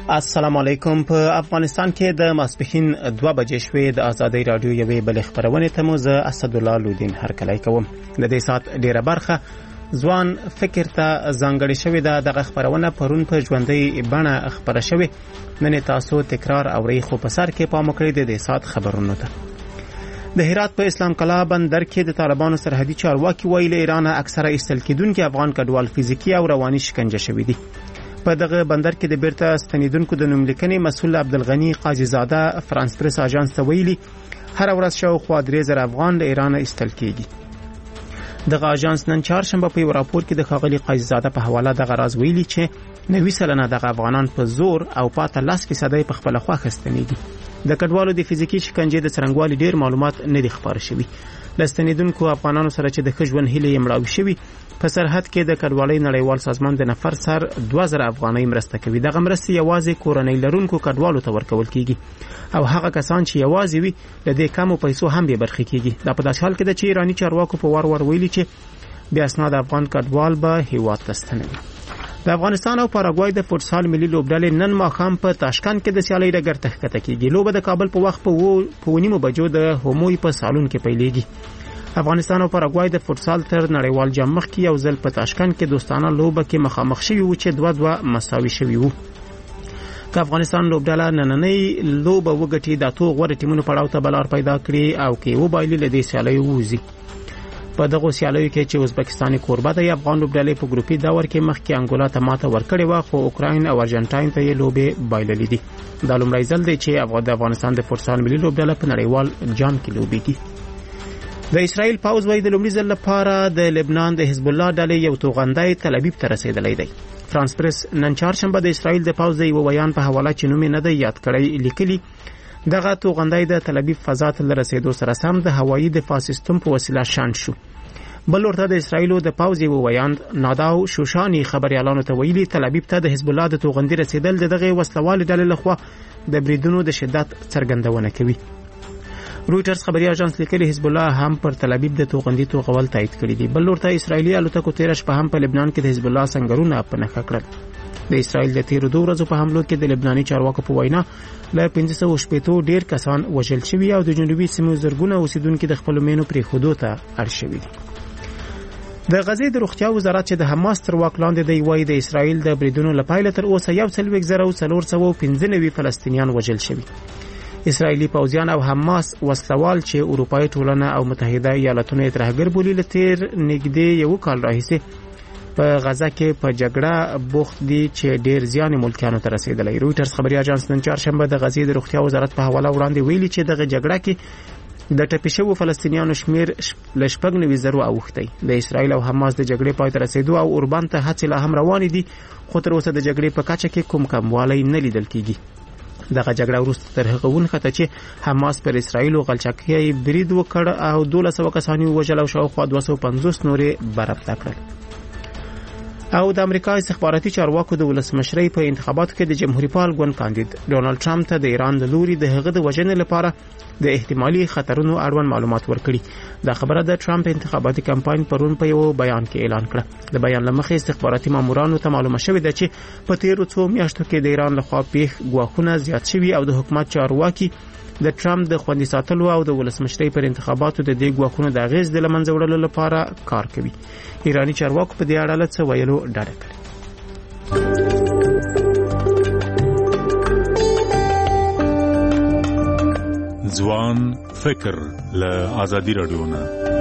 السلام علیکم. په افغانستان کې د ماسپښین 2 بجې شوې د آزادۍ رادیو یوې بلې خبرونې ته مو زه اسدالله لودین هرکلی کوم. د دې سات ډیره برخه ځوان فکر ته ځانګړې شوې ده. دغه خبرونه پرون په ژوندۍ بڼه خبره شوې. نن تاسو تکرار اورئ، خو په سر کې پام وکړئ د دې سات خبرونو ته. د هرات په اسلام کلا بندر کې د طالبانو سرحدي چارواکي ویل ایران اکثره ایستل کېدونکي افغان کډوال فزیکی او رواني شکنجه شوي دي. په دغه بندر کې د بیرته ستنیدونکو د نوملیکنې مسؤل عبدالغنی قاضي زاده فرانس پریس اژانس ته ویلي هر ورځ شاوخوا 3000 افغان له ایران ایستل کېږي. دغه اژانس نن چهارشنبه په یو راپور کې د ښاغلي قاضي زاده په حواله دغه راز ویلي چې 90% دغه افغانان په زور او پاته 10% په خپله خوښه ستنیږي. د کډوالو د فزیکی شکنجې د څرنګوالي ډیر معلومات نه دي خبر شوي. لستنیدونکو افغانانو سره چې د ښه ژوند هیلې یې مړاوې شوي، په سرحد کې د کډوالۍ نړیوال سازمان د نفر سر 2000 افغانۍ مرسته کوي. دغه مرستې یوازې کورنۍ لرونکو کډوالو ته ورکول کیږي او هغه کسان چې یوازې وي له دې کمو پیسو هم به برخې کیږي. دا په داسې حال کې ده چې ایرانی چارواکو په وار ویلي چې بیا اسناد افغان کډوال به هیواد ته ستنوي. د افغانستان او پاراګوای د فوټسال ملي لوبډلې نن ماښام په تاشکند کې د سیالۍ ډګر ته ښکته کیږي. لوبه د کابل په وخت په 9 بجو د هموی په سالون کې پیلېږي. افغانستان او پاراګوای د فوټسال تر نړیوال جام مخکې یو ځل په تاشکند کې دوستانه لوبه کې مخامخ شوي وو چې 2-2 مساوي شوي وو. که افغانستان لوبډله نننۍ لوبه وګټي، د اتو غوره ټیمونو پړاو ته بلار پیدا کړي او کې وبایلي له دې سیالیو ووځي. په دغه سیالیو کې چې ازبکستان کوربه دی، افغان لوبډلې په ګروپي دور کې مخکې انګولا ته ماته ورکړې وه، خو اوکراین او ارجنټاین ته یې لوبې بایللې دي. دا لومړی ځل دی چې د افغانستان د فوټسال ملي لوبډله په نړیوال جام کې لوبېږي. د اسرائیل پوځ وايي د لومړي ځل لپاره د لبنان د حزب الله ډلې یو توغندی تل ابیب ته رسیدلی دی. فرانس پریس نن چهارشنبه د اسرائیل د پوځ د یو بیان په حواله چې نوم یې نه دی یاد کړی لیکلي دغه توغندی د تل ابیب فضا ته رسیدو سره سم د هوایي دفاع سیستم په وسیله شان شو. بل ورته د اسرائیلو د پوځ یو بیان ناداو شوشانی خبريالانو ته ویلي تل ابیب ته د حزب الله د توغندي رسیدل دغه وسلوال ډلې لخوا د بریدونو د شدت څرګندونه کوي. رويټرز خبري اژانس لیکلي حزب الله هم پر تل ابیب د توغندي توغول تایید کړی دی. بل ورته اسرایلی الوتکو 13 شپه هم په لبنان کې د حزب الله سنگرونه په نښه کړل. د اسرایل د تیرو 2 ورځو په حملو کې د لبناني چارواکو په وینا له 1500 ډیر کسان وژل شوي او د جنوبي سیمو زرګونه اوسیدونکو د خپل مینو پرې خودو ته اړ شوي دي. د غزې د روغتیا وزارت چې د حماس تر واک لاندې دی وایي د اسرایل د بریدونو لپاره تر اوسه 1,495 فلسطینیان وژل شوي. اسرائیلی پوځیان او حماس وسلوال چې اروپایي ټولنه او متحده ایالاتونه ترهګر بولي له تیر نږدې یو کال راهیسې په غزه کې په جګړه بوخت دي چې ډیر زیان ملکیانو ته رسیدلی. رويټرز خبري اژانس نن چهارشنبه د غزې د روغتیا وزارت په حواله وړاندې ویلي چې دغه جګړه کې د ټپي شوو فلسطینیانو شمیر ل 90,000 اوښتی. د اسرائیل او حماس د جګړې پای ته رسیدو او اوربان ته هڅې لا هم روانې دي، خو تر اوسه د جګړې په کچه کې کوم کموالی نه لیدل کیږي. دغه جګړه وروسته تر هغه ونښته چې حماس پر اسرائیل غلچکۍ برید وکړ او 1200 کسان وژل او شاوخوا 250 نورې برافته کړل. او د امریکا استخباراتي چارواکو د ولسمشرۍ په انتخاباتو کې د جمهوریت پال ګوند کاندید ډونالد ټرمپ ته د ایران د لوري د هغه د وژنې لپاره د احتمالي خطرونو اړوند معلومات ورکړي. دا خبره د ټرمپ انتخاباتي کمپاین پرون په یو بیان کې اعلان کړه. د بیان لمخې استخباراتي مامورانو ته معلومه شوې ده چې په تیرو 2 میاشتو کې د ایران لخوا پیښ ګواښونه زیات شوي او د حکومت چارواکي د ټرمپ د خوندي ساتلو او د ولسمشرۍ پر انتخاباتو د دې ګواښونو د اغیز د لمنځه وړلو لپاره کار کوي. ایرانی چارواکو په دې اړه څه ویلو ډاډه کړی. ځوان فکر له آزادي رادیو نه.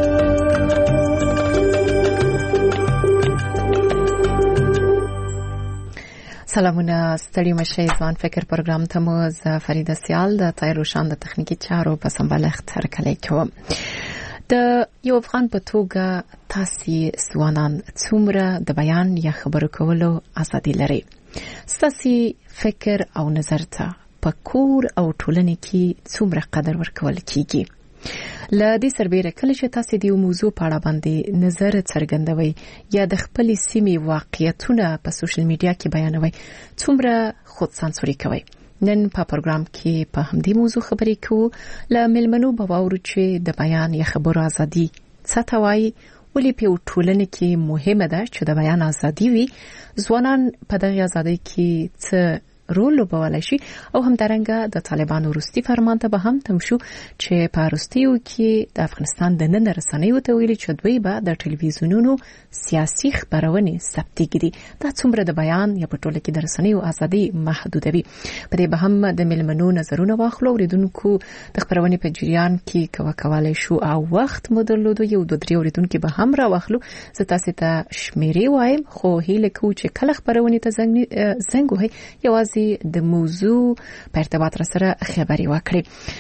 سلامونه، ستړي مشئ. ځوان فکر پروګرام ته مو زه فریده سیال د طاهر روشان د تخنیکی چارو په سمبالښت هرکلی کوم. د یو افغان په توګه تاسو ځوانان څومره د بیان یا خبرو کولو ازادي لري؟ ستاسو فکر او نظر ته په کور او ټولنې کې څومره قدر ورکول کیږي؟ له دې سربېره کله چې تاسو د یو موضوع په اړه باندې نظر څرګندوي یا د خپل سیمې واقعیتونه په سوشل میډیا کې بیانوي، څومره خود سانسوري کوي؟ نن په پروګرام کې په همدې موضوع خبرې کوو. له ملمنو به واورو چې د بیان یا خبرو ازادي څه ته وایي، ولې په ټولنه کې مهمه ده چې د بیان ازادي وي، ځوانان په دغه ازادي کې څه رول لوبولای شي او همدارنګه د طالبانو وروستي فرمان ته به هم تم شو چې په وروستیو کې د افغانستان د نن رسنیو ته ویلي چې دوی به د ټلویزیونونو سیاسي خبرونه ثبتېږي دا څومره د بیان یا په ټوله کې د رسنیو ازادي محدودوي. په دې به هم د ملمنو نظرونه واخلو اوریدونکو د خبرونه په جریان کې کوالای شو او وخت مدلودو یو د درې اوریدونکو به هم را واخلو. زه تاسو ته شمیرې وایم خو هیله کوم چې کله خبرونه ته زنګ وهي یوازې د موضوع په ارتباط سره خبري وکړي.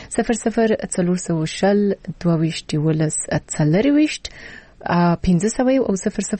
00 22 څلرويشت 1500 او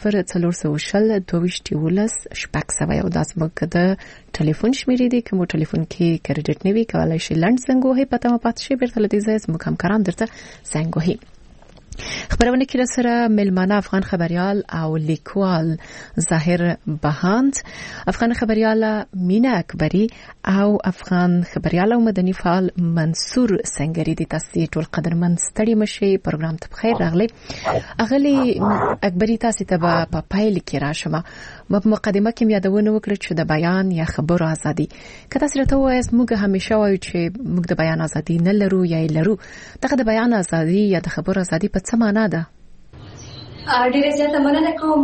00 22 شپږ او داس مګ د ټلیفون شمیرې دي کوم ټلیفون کې کریډټ نیوي کولای شي لند زنګ وهي پته ما پات شي بیرته لدی زې مو کم کاران درته زنګ وهي. خبرونه کې سره ملمانه افغان خبريال او لیکوال ظاهر بهاند، افغان خبريال مینا اکبری او افغان خبريال او مدني فعال منصور سنگری د تاسو ټول قدرمن ستړي مشي پروګرام ته بخیر راغلي. اغلی اکبری تاسو ته په پایل کې راشم. په مقدمه کې یادونه وکړه چې د بیان یا خبرو ازادي کله سره ته وایي موږ همیشه وایو چې موږ د بیان ازادي نه لرو یا لرو. دغه د بیان ازادي یا د خبرو ازادي په څه معنا ده؟ ډیره زیاته مننه کوم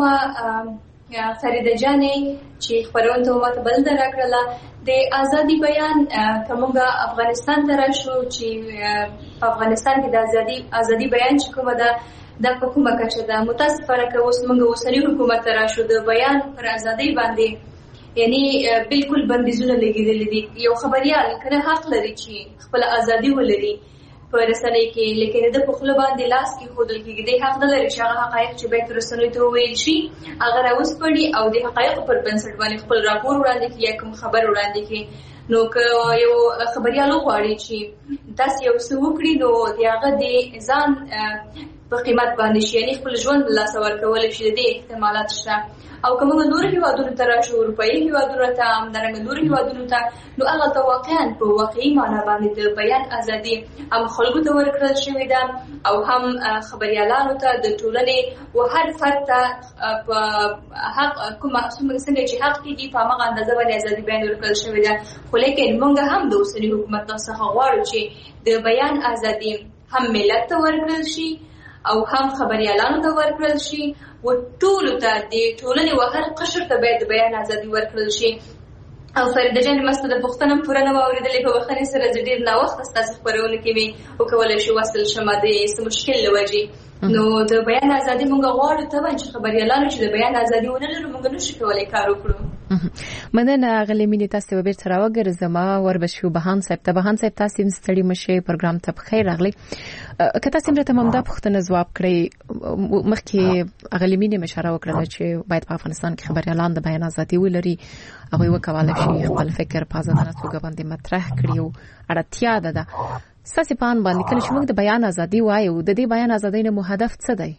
فریده جانې چې خبرونه ته ماته بل راکړله. د ازادي بیان کومه افغانستان ته راشو چې په افغانستان کې د ازادي بیان چې کومه ده د حکومت کچه ده. متاسفانه که اوس موږ اوسنی حکومت ته راشو د بیان پر ازادي باندې یعنی بالکل بندیزونه لګیدل دي. یو خبريال کنه حق لري چې خپل ازادي ولري په رسنۍ کې، لیکن د په خپل باندې لاس کې خودل کېږي. د حق نه لري چې هغه حقایق چې به رسنۍ ته ویل شي هغه راوسپړي او د حقایق پر بنسټ باندې خپل راپور وړاندې کړي یا کوم خبر وړاندې کړي. نو که یو خبريال غواړي چې تاسو یو څه وکړي نو هغه د ځان په قیمت باندې شي، یعنی خپل ژوند لا سوال کول شي. د احتمالات شته او کومه نور هیوادونو ته راشو، اروپایي هیوادونو ته، همدارنګه نور هیوادونو ته، نو هغه ته واقعا په واقعي معنا باندې د بیان ازادي هم خلکو ته ورکړل شوې ده او هم خبريالانو ته، د ټولنې او هر فرد ته په حق کومه څنګه چې حق کې دي په هغه اندازه باندې ازادي بیان ورکړل شوې ده. خو لیکن موږ هم د اوسني حکومت څخه غواړو چې د بیان ازادي هم ملت ته ورکړل شي او هم خبريالانو ته ورکړل شي او ټول ته د ټولنې وهر قشر ته باید بیان ازادي ورکړل شي. او فرید جان مسته د پښتنم پوره نه اوریدلې په وخت سره ډېر نا وخت تاسو خبرونه کوي او کولای شو وصل شمه د مشکل لوجي. نو د بیان ازادي موږ غواړو ته باندې خبريالانو چې د بیان ازادي ونه لرو موږ نشو کولای کار وکړو. مننه غلې مینې تاسو به بیرته راوګرځم وربشو بهان صاحب ته. بهان صاحب تاسو ستړي مشه پروګرام ته بخیر راغلی. که تاسو هم ته ممدا پښتنه جواب کړی مخکې غلې مینې مشوره وکړه چې باید په افغانستان کې خبريالان د بیان ازادي ولري او وکولای شي خپل فکر په ازادانه توګه باندې مطرح کړي او اړتیا ده. ساسي پان باندې کله چې موږ د بیان ازادي وایو د دې بیان ازادۍ نه مو هدف څه دی؟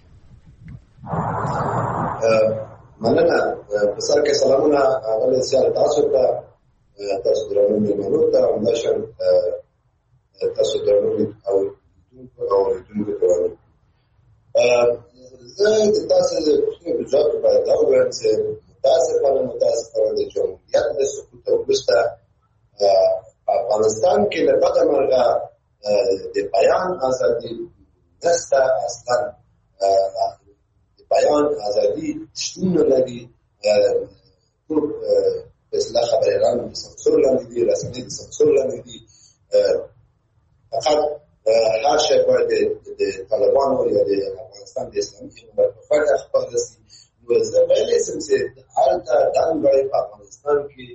مننه. په سر کې سلامونه اول سیال تاسو ته درنو مېلمنو ته همداشان تاسو درنو او دونکو ته زه د تاسو د کومې بجاټ په اړه دا وایم چې متاسفانه د جمهوریت د سقوط وروسته افغانستان کې له بده مرغه د بیان ازادي نشته. اصلا د بیان ازادي شتون نه لري. ټول اصلاح خبريالان د سانسور لاندې دي، رسنۍ د سانسور لاندې دي. فقط هر شی باید د طالبانو یا د افغانستان د اسلامي امارت په فکر خپل شي. نو زه ویلی شم چې هلته دنګای په افغانستان کې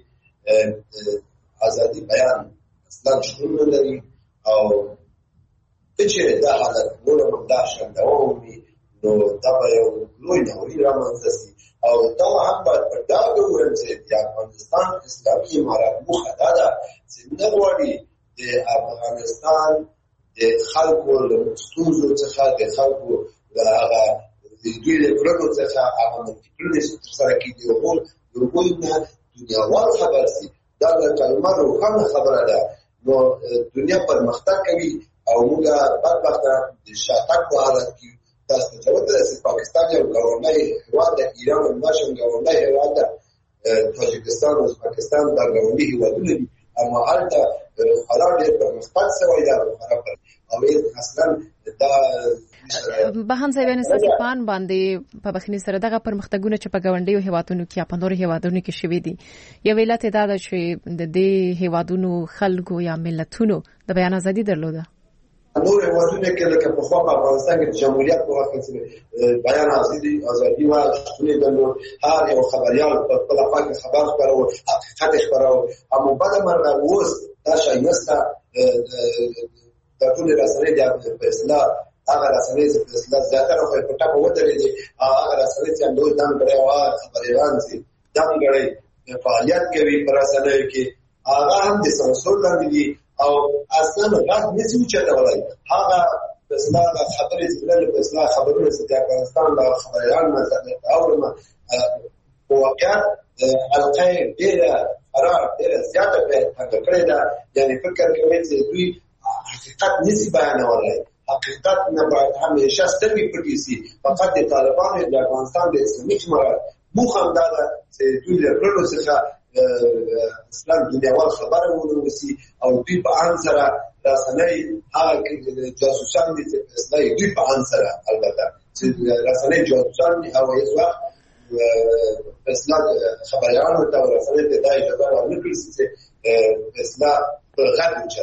ازادي بیان اصلا شتون نه لري او چې دا حالت نور همدا شان دوام وي نو دا به یو لوی ناورین رامنځته شي. او دا هم باید په ډاګه ووایم چې د افغانستان اسلامي امارت موخه دا ده چې نه غواړي د افغانستان د خلکو له ستونزو څخه د خلکو د هغه د دوی له کړنو څخه هغه منطقي ترسره کېږي او هغوی نه دنیاوال خبر شي. دا د کلمه روښانه خبره ده. نو دنیا پرمختګ کوي او موږ بدبخته د شاتګ په حالت کې تاسو ته وایي چې پاکستان یو ګاونډی هېواد ده، ایران هم داسې ګاونډی هېواد ده، تاجکستان او ازبکستان دا ګاونډي هیوادونه دي اما هلته خورا ډېر پرمختګ شوی دا خورا او اصلا دا بهان صاحب ان سپان باندې په بخنی سره دغه پرمختګونه چې په ګاونډیو هیوادونو کې په نورو هیوادونو کې شوي دي یو ویلات دا د چې د دې هیوادونو خلکو یا ملتونو د بیان ازادي درلوده نور هیوادونه کې لکه په خوا په افغانستان کې د جمهوریت په وخت کې بیان ازادي و شتون د هر یو خبريال په خپل افغان خبر خبرو حقیقت خبرو اما بعد مرغه وس دا شای نسته د ټول رسنۍ د اصلاح هغه رسنۍ چې اصلاح زیاتره خو په ټاپه ودرې دي هغه رسنۍ چې نور دم کړي او خبريان چې دم کړي فعالیت کوي پر رسنۍ کې هغه هم د سانسور لاندې دي او اصلا غږ نشي چتولای هغه اصلاح خبرې چې اصلاح خبرونه چې د افغانستان د خبريان مثلا اورم واقعا القای ډیره قرار ډیره زیاته په کړی دا یعنی فکر کوي چې دوی حقیقت نشي بیانولای حقیقت نه باید همیشه سترګې پټې شي فقط د طالبانو د افغانستان د اسلامي جمهوریت موخه دا ده چې دوی له کړو څخه اسلام دنیاوال خبره ونوسی او دوی په ان سره رسنۍ هغه جاسوسان دي چې اسلام دوی په ان سره البته چې رسنۍ جاسوسان او هیڅ وخت اسلام خبريانو ته رسنۍ ته دا اجازه ورنکړي چې اسلام په غږ وچت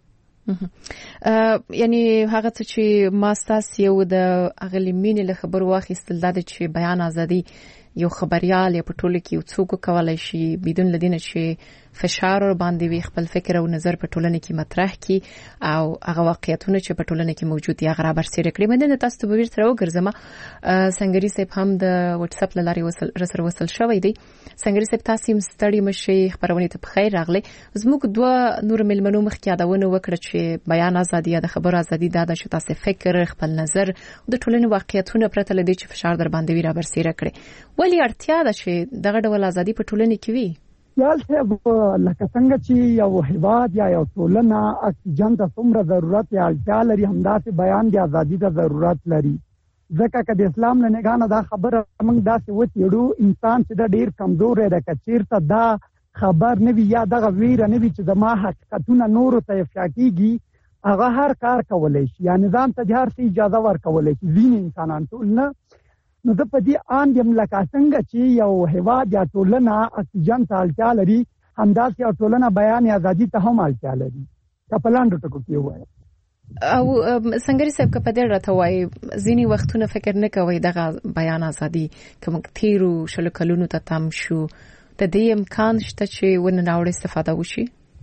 یعنی هغه چې ما ستاسو یو د اغلیمین له خبر واخیستل دا چې بیان ازادي یو خبريال یا په ټوله کې یو څوک کولای شي بدون لدینه چې فشار ور باندې وي خپل فکر او نظر په ټولنه کې مطرح کی او هغه واقعیتونه چې په ټولنه کې موجود دي هغه برسېره کړي مده تاسو ته به ورته وګرځم سنگري صاحب هم د واتس اپ لاري وصل شوی دی سنگري صاحب تاسو مستړی مشي خبرونه ته بخیر راغله زموږ دوه نور ملمنو مخ کې یادونه وکړه چې بیان ازادي د خبر ازادي د تاسو فکر خپل نظر د ټولنې واقعیتونه پرته لدی چې فشار در باندې وي را برسېره کړي ولی اړتیا ده چې دغه ډول ازادي په ټولنه کې وي یال صاحب لکه څنګه چې یو هیواد یا یو ټولنه اکسیجن ته څومره ضرورت یا اړتیا لري همداسې بیان د ازادي ته ضرورت لري ځکه چې د اسلام له نگاه نه دا خبره موږ داسې وتیړو انسان چې د ډیر کمزور دی که چیرته دا خبر نه وي یا دغه ویره نه وي چې زما حقیقتونه نورو ته افشا کیږي هغه هر کار کولی شي یا نظام ته هر څه اجازه ورکولی شي ځینې انسانان ټول نه نو د پدې ان یم لکه څنګه چې یو هیواد یا ټولنه اکسیجن ته اړتیا لري همداسې یو ټولنه بیان ازادي ته هم اړتیا لري په لاندې ټکو کې وایي او سنگري صاحب که په دې راته وایي ځینې وختونه فکر نه کوي دغه بیان ازادي کوم تیرو شلو کلونو ته تم شو د دې امکان شته چې ونه ناوړه استفاده وشي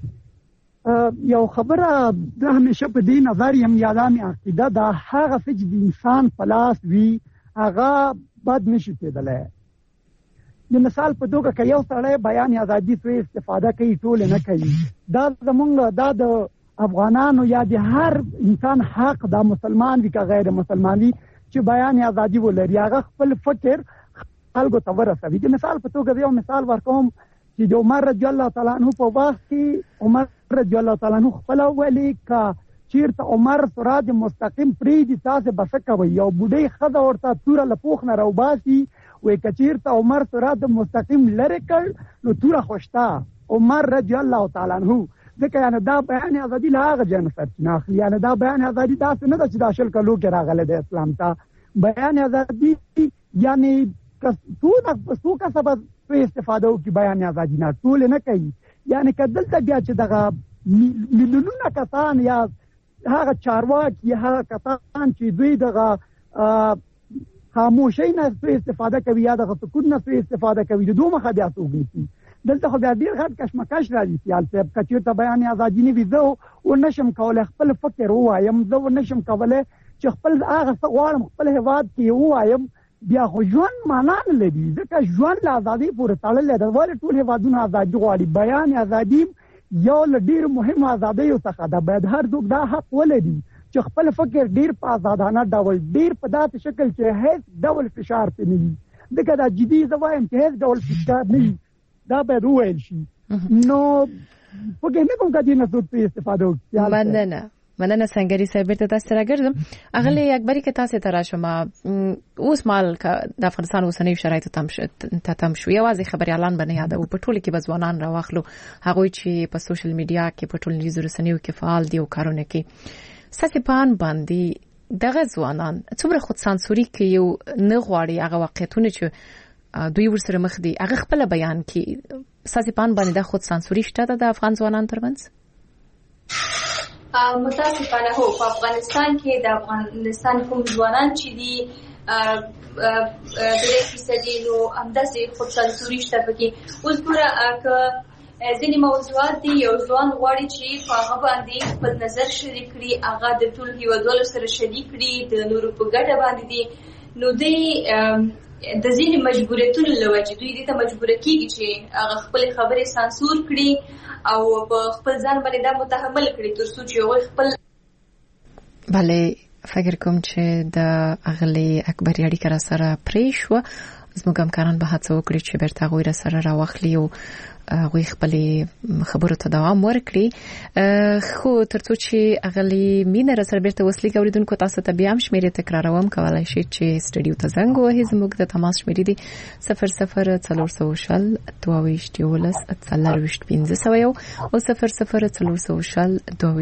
یو خبره د همیشه په دې نظر یم یادامي عقیده دا هغه چې د انسان پلاس وی هغه بد نشي کېدلای د مثال په توګه کې یو سړی بیان ازادي څخه استفاده کوي ټول نه کوي دا زمونږ د افغانانو یا د هر انسان حق د مسلمان وی که غیر مسلمان وی چې بیان ازادي ولري هغه خپل فکر خلکو ته ورسوي د مثال په توګه یو مثال ورکوم چې د عمر رضی الله تعالی عنہ په وخت کې عمر رضی الله تعالی عنہ خپل ولی کا چیرته عمر سراج مستقیم پری دي تاسو بسکوي یو بډای خزه ورته توره لپوخ نه روباسي وې کچیرته عمر سراج مستقیم لری کړ نو توره خوشتا عمر رضی الله تعالی عنہ ځکه یعنی دا بیان ازادي لا هغه جن سرچینه اخلي یعنی دا بیان ازادي تاسو نه د داخل کلو کې راغله د اسلام ته بیان ازادي یعنی څو کا سبب استفاده وکي بیان ازادي نه ټول نه کوي یعنی کدلته بیا چې دغه ملیونونه کسان یا هغه چارواکي هغه کسان چې دوی دغه خاموشي نه استفاده کوي یا دغه سکون نه استفاده کوي د دوه مخه بیا توګني دلته خو بیا ډیر غټ کشمکش راځي سیال صاحب کچې ته بیان ازادي نه ویزو او نشم کولای خپل فکر وایم زه نشم کولای چې خپل هغه غواړم خپل هواد کې وایم بیا خو ژوند معنا نه لري ځکه ژوند له ازادي پورې تړلې ده ولې ټول هوادونه ازادي غواړي بیان ازادي یو ډیر مهم ازادي او څخه ده باید هر څوک دا حق ولري چې خپل فکر ډیر په آزادانه ډول ډیر په داسې شکل چې هیڅ ډول فشار پې نه وي دغه د جدي زوایم چې هیڅ ډول فشار نه وي دا به وویل شي نو په کې نه کوم کدي نه څه استفاده وکړي مننه مننه سنگری صاحب ته تاسو راګرځم اغلی اکبری کې تاسو ته راشم اوس مال د افغانستان اوسنۍ شرایط تم شو یوازې خبري اعلان باندې یاد او په ټوله کې بزوانان راوخلو هغه چې په سوشل میډیا کې په ټولنیزو رسنیو کې فعال دي او کارونه کوي ساسپان باندې دغه ځوانان څومره خود سانسوري کوي یو نه غواړي هغه واقعیتونه چې دوی ورسره مخ دي هغه خپل بیان کوي ساسپان باندې د خود سانسوري شته د افغان ځوانان ترمنځ متاسفانه هو په افغانستان کې د افغانستان کوم ځوانان چې دي د 3% نو همداسې خود سانسوري شته پکې اوس ګوره که ځینې موضوعات دي یو ځوان غواړي چې په هغه باندې خپل نظر شریک کړي هغه د ټول هیوادوالو سره شریک کړي د نورو په ګټه باندې دي نو دوی د ځینې مجبوریتونو له وجې دوی دې ته مجبوره کېږي چې هغه خپلې خبرې سانسور کړي او په خپل ځان باندې دا متحمل کړي تر څو چې هغوی خپل بله فکر کوم چې د اغلی اکبر اړیکه را سره پرې شوه زموږ همکاران به هڅه وکړي چې بیرته هغوی را سره راواخلي او هغوی خپلې خبرو ته دوام ورکړي خو تر څو چې اغلی مینه را سره بیرته وسلیږي اوریدونکو تاسو ته بیا هم شمیرې تکراروم کولی شئ چې سټډیو ته زنګ ووهئ زموږ د تماس شمیرې دي 00 420 1501 او 00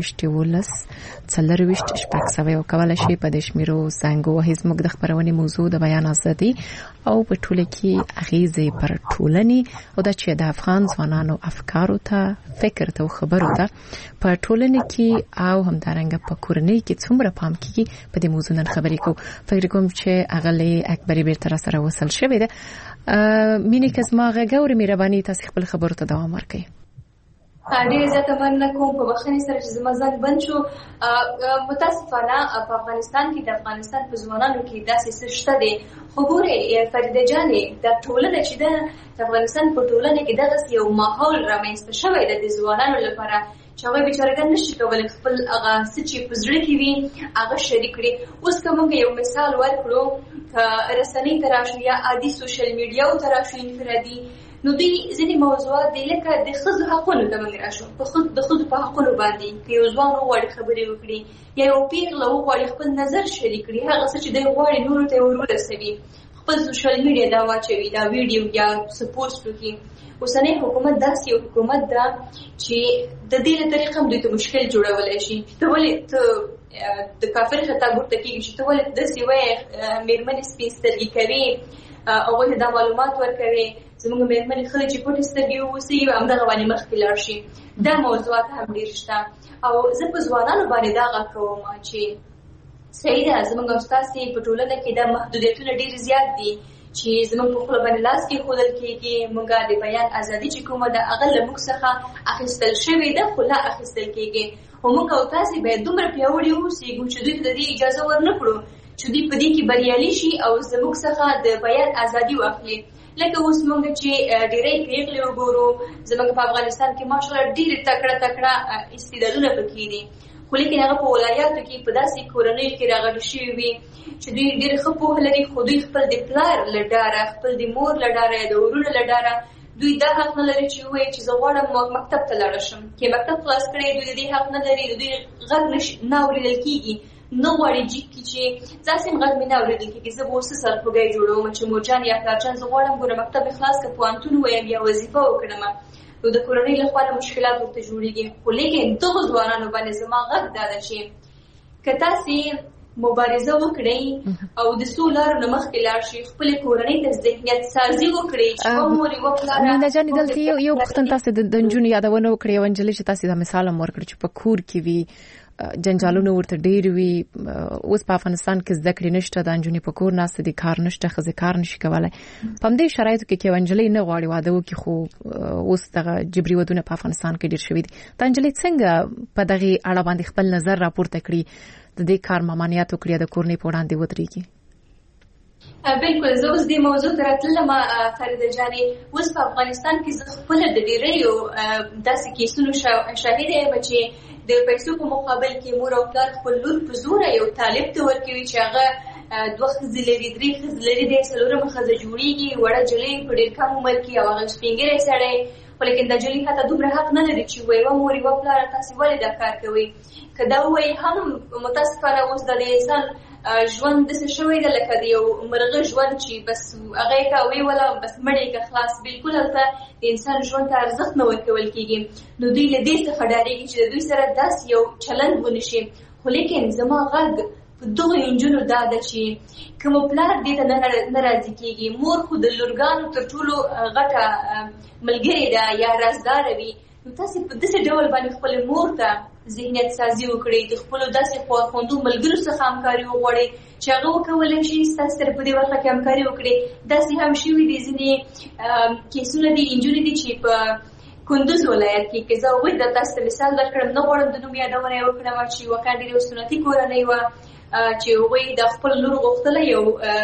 420 کولی شئ په دې شمیرو زنګ ووهئ زموږ د خپرونې موضوع د بیان ازادي او په ټوله کې اغیزې پر ټولنې او د چې د افغان ځوانانو افکارو ته فکر ته او خبرو ته په ټولنه کې او همدارنګه په کورنۍ کې څومره پام کیږي په دې موضوع نن خبرې کوو فکر کوم چې اغلی اکبری بیرته سره وصل شوی ده مینه کزما غږور مهرباني تاسو خپل خبرو ته دوام ورکړئ ډېر زیاته مننه کوم په بخښنې سره چې زما زنګ بند شو متاسفانه په افغانستان کې د افغانستان په ځوانانو کې داسې څه شته دی خو ګورې فریده جانې د ټولنه چې د افغانستان په ټولنه کې دغسې یو ماحول رامنځته شوی دی د ځوانانو لپاره چې هغوی بیچارهګان نشي کولی خپل هغه څه چې په زړه کې وي هغه شریک کړي اوس که موږ یو مثال ورکړو که رسنۍ ته راشو یا عادي سوشل میډیاو ته راشو انفرادي نو دوی ځینې موضوعات دی لکه د ښځو حقونو ته موږ راشو د ښځو په حقونو باندې که یو ځوان وغواړي خبرې وکړي یا یو پیغله وغواړي خپل نظر شریک کړي هغه څه چې دی غواړي نورو ته یې ورسوي خپل سوشل میډیا دا واچوي دا ویډیو یا څه پوسټ وکړي اوسنی حکومت داسې یو حکومت ده چې د دې له طریقه هم دوی ته مشکل جوړولی شي ته ولې ته د کافر خطاب ورته کېږي چې ته ولې داسې وایې مېرمنې سپین سترګې کوي هغوی ته دا معلومات ورکوي زموږ مېرمنې ښځې چې پټې سترګې واوسي همدغه باندې مخکې لاړ شي دا موضوعات هم ډېر شته او زه په ځوانانو باندې دا غږ کوم چې صحیح ده زموږ او ستاسې په ټولنه کې دا محدودیتونه ډېر زیات دي چې زموږ په خوله باندې لاس کېښودل کېږي موږ د بیان ازادي چې کومه ده هغه له موږ څخه اخیستل شوې ده خو لا اخیستل کېږي خو موږ او تاسې باید دومره پیاوړي واوسېږو چې دوی ته د دې اجازه ورنه کړو چې دوی په دې کې بریالي شي او زموږ څخه د بیان ازادي واخلي لکه اوس موږ چې ډېری پیغلې وګورو زموږ په افغانستان کې ماشاءالله ډېرې تکړه استعدادونه پکې دي خو لیکن هغه په ولایاتو کې په داسې کورنیو کې راغلي شوي وي چې دوی ډېر ښه پوهه لري خو دوی خپل د پلار له ډاره خپل د مور له ډاره یا د ورونو له ډاره دوی دا حق نه لري چې ووایي چې زه غواړم مکتب ته لاړه شم که مکتب خلاص کړی دوی د دې حق نه لري د دوی غږ نه اورېدل کېږي نه غواړي جیب کې چې داسې هم غږ مې نه اورېدل کېږي زه به اوس څه سرخوږی جوړوم چې مورجان یا پلارجان زه غواړم ګوره مکتب مې خلاص کړه پوهنتون ووایم یا وظیفه وکړم نو د کورنۍ لخوا له مشکلات ورته جوړېږي خو لیکن دغو ځوانانو باندې زما غږ دا ده چې که تاسې مبارزه وکړئ او د څو لارو نه مخکې لاړ شئ خپلې کورنۍ ته ذهنیت سازي وکړئ چې یوه مور یوه پلاره مینا جانې دلته یو پوښتنه تاسې د نجونو یادونه وکړې یوه نجلۍ چې تاسې دا مثال هم ورکړ چې په کور کې وي جنجالونه ورته ډېر وي اوس په افغانستان کې زده کړې نشته د نجونې په کور ناسته دي کار نشته ښځې کار نشي کولی په همدې شرایطو کې یوه نجلۍ نه غواړي واده وکړي خو اوس دغه جبري ودونه په افغانستان کې ډېر شوي دي دا نجلۍ څنګه په دغې اړه باندې خپل نظر راپورته کړي د دې کار ممانعت وکړي د کورنۍ په وړاندې ودرېږي بالکل زه اوس دې موضوع ته راتلم فریده جانې اوس په افغانستان کې زه خپله د ډېریو داسې کیسونو شاهده یم چې د پیسو په مقابل کې مور او پلار خپل لور په زوره یو طالب ته ورکوي چې هغه 2 ښځې لري 3 ښځې لري دی 4مه ښځه جوړېږي وړه جلۍ په ډېر کم عمر کې او هغه سپین ږیری سړی خو لیکن د جلی حتی دومره حق نه لري چې وایي و مور یو پلار تاسو ولې دا کار کوي که دا وایي هم متاسفانه اوس د انسان ژوند داسې شوی دی لکه د یو مرغه ژوند چې بس هغه یې کوي ولا بس مړی که خلاص بالکل هلته د انسان ژوند ته ارزښت نه ورکول کېږي نو دوی له دې څخه ډارېږي چې د دوی سره داسې یو چلند ونه شي خو لیکن زما غږ په دغو نجونو دا ده چې که مو پلار دې ته نه راضي کېږي مور خو د لورګانو تر ټولو غټه ملګرې ده یا رازداره وي نو تاسې په داسې ډول باندې خپلې مور ته ذهنیت سازي وکړئ د خپلو داسې خواخوندو ملګرو څخه همکاري وغواړئ چې هغه وکولی شي ستاسو سره په دې برخه کې همکاري وکړي داسې هم شوي دي ځینې کیسونه دي نجونې دي چې په کندوز ولایت کې که زه هغوی د تاسو ته مثال درکړم نه غواړم د نوم یادونه یې وکړم چې واقعا ډېرې یو سنتي کورنۍ وه چې هغوی د خپل لور غوښتله یو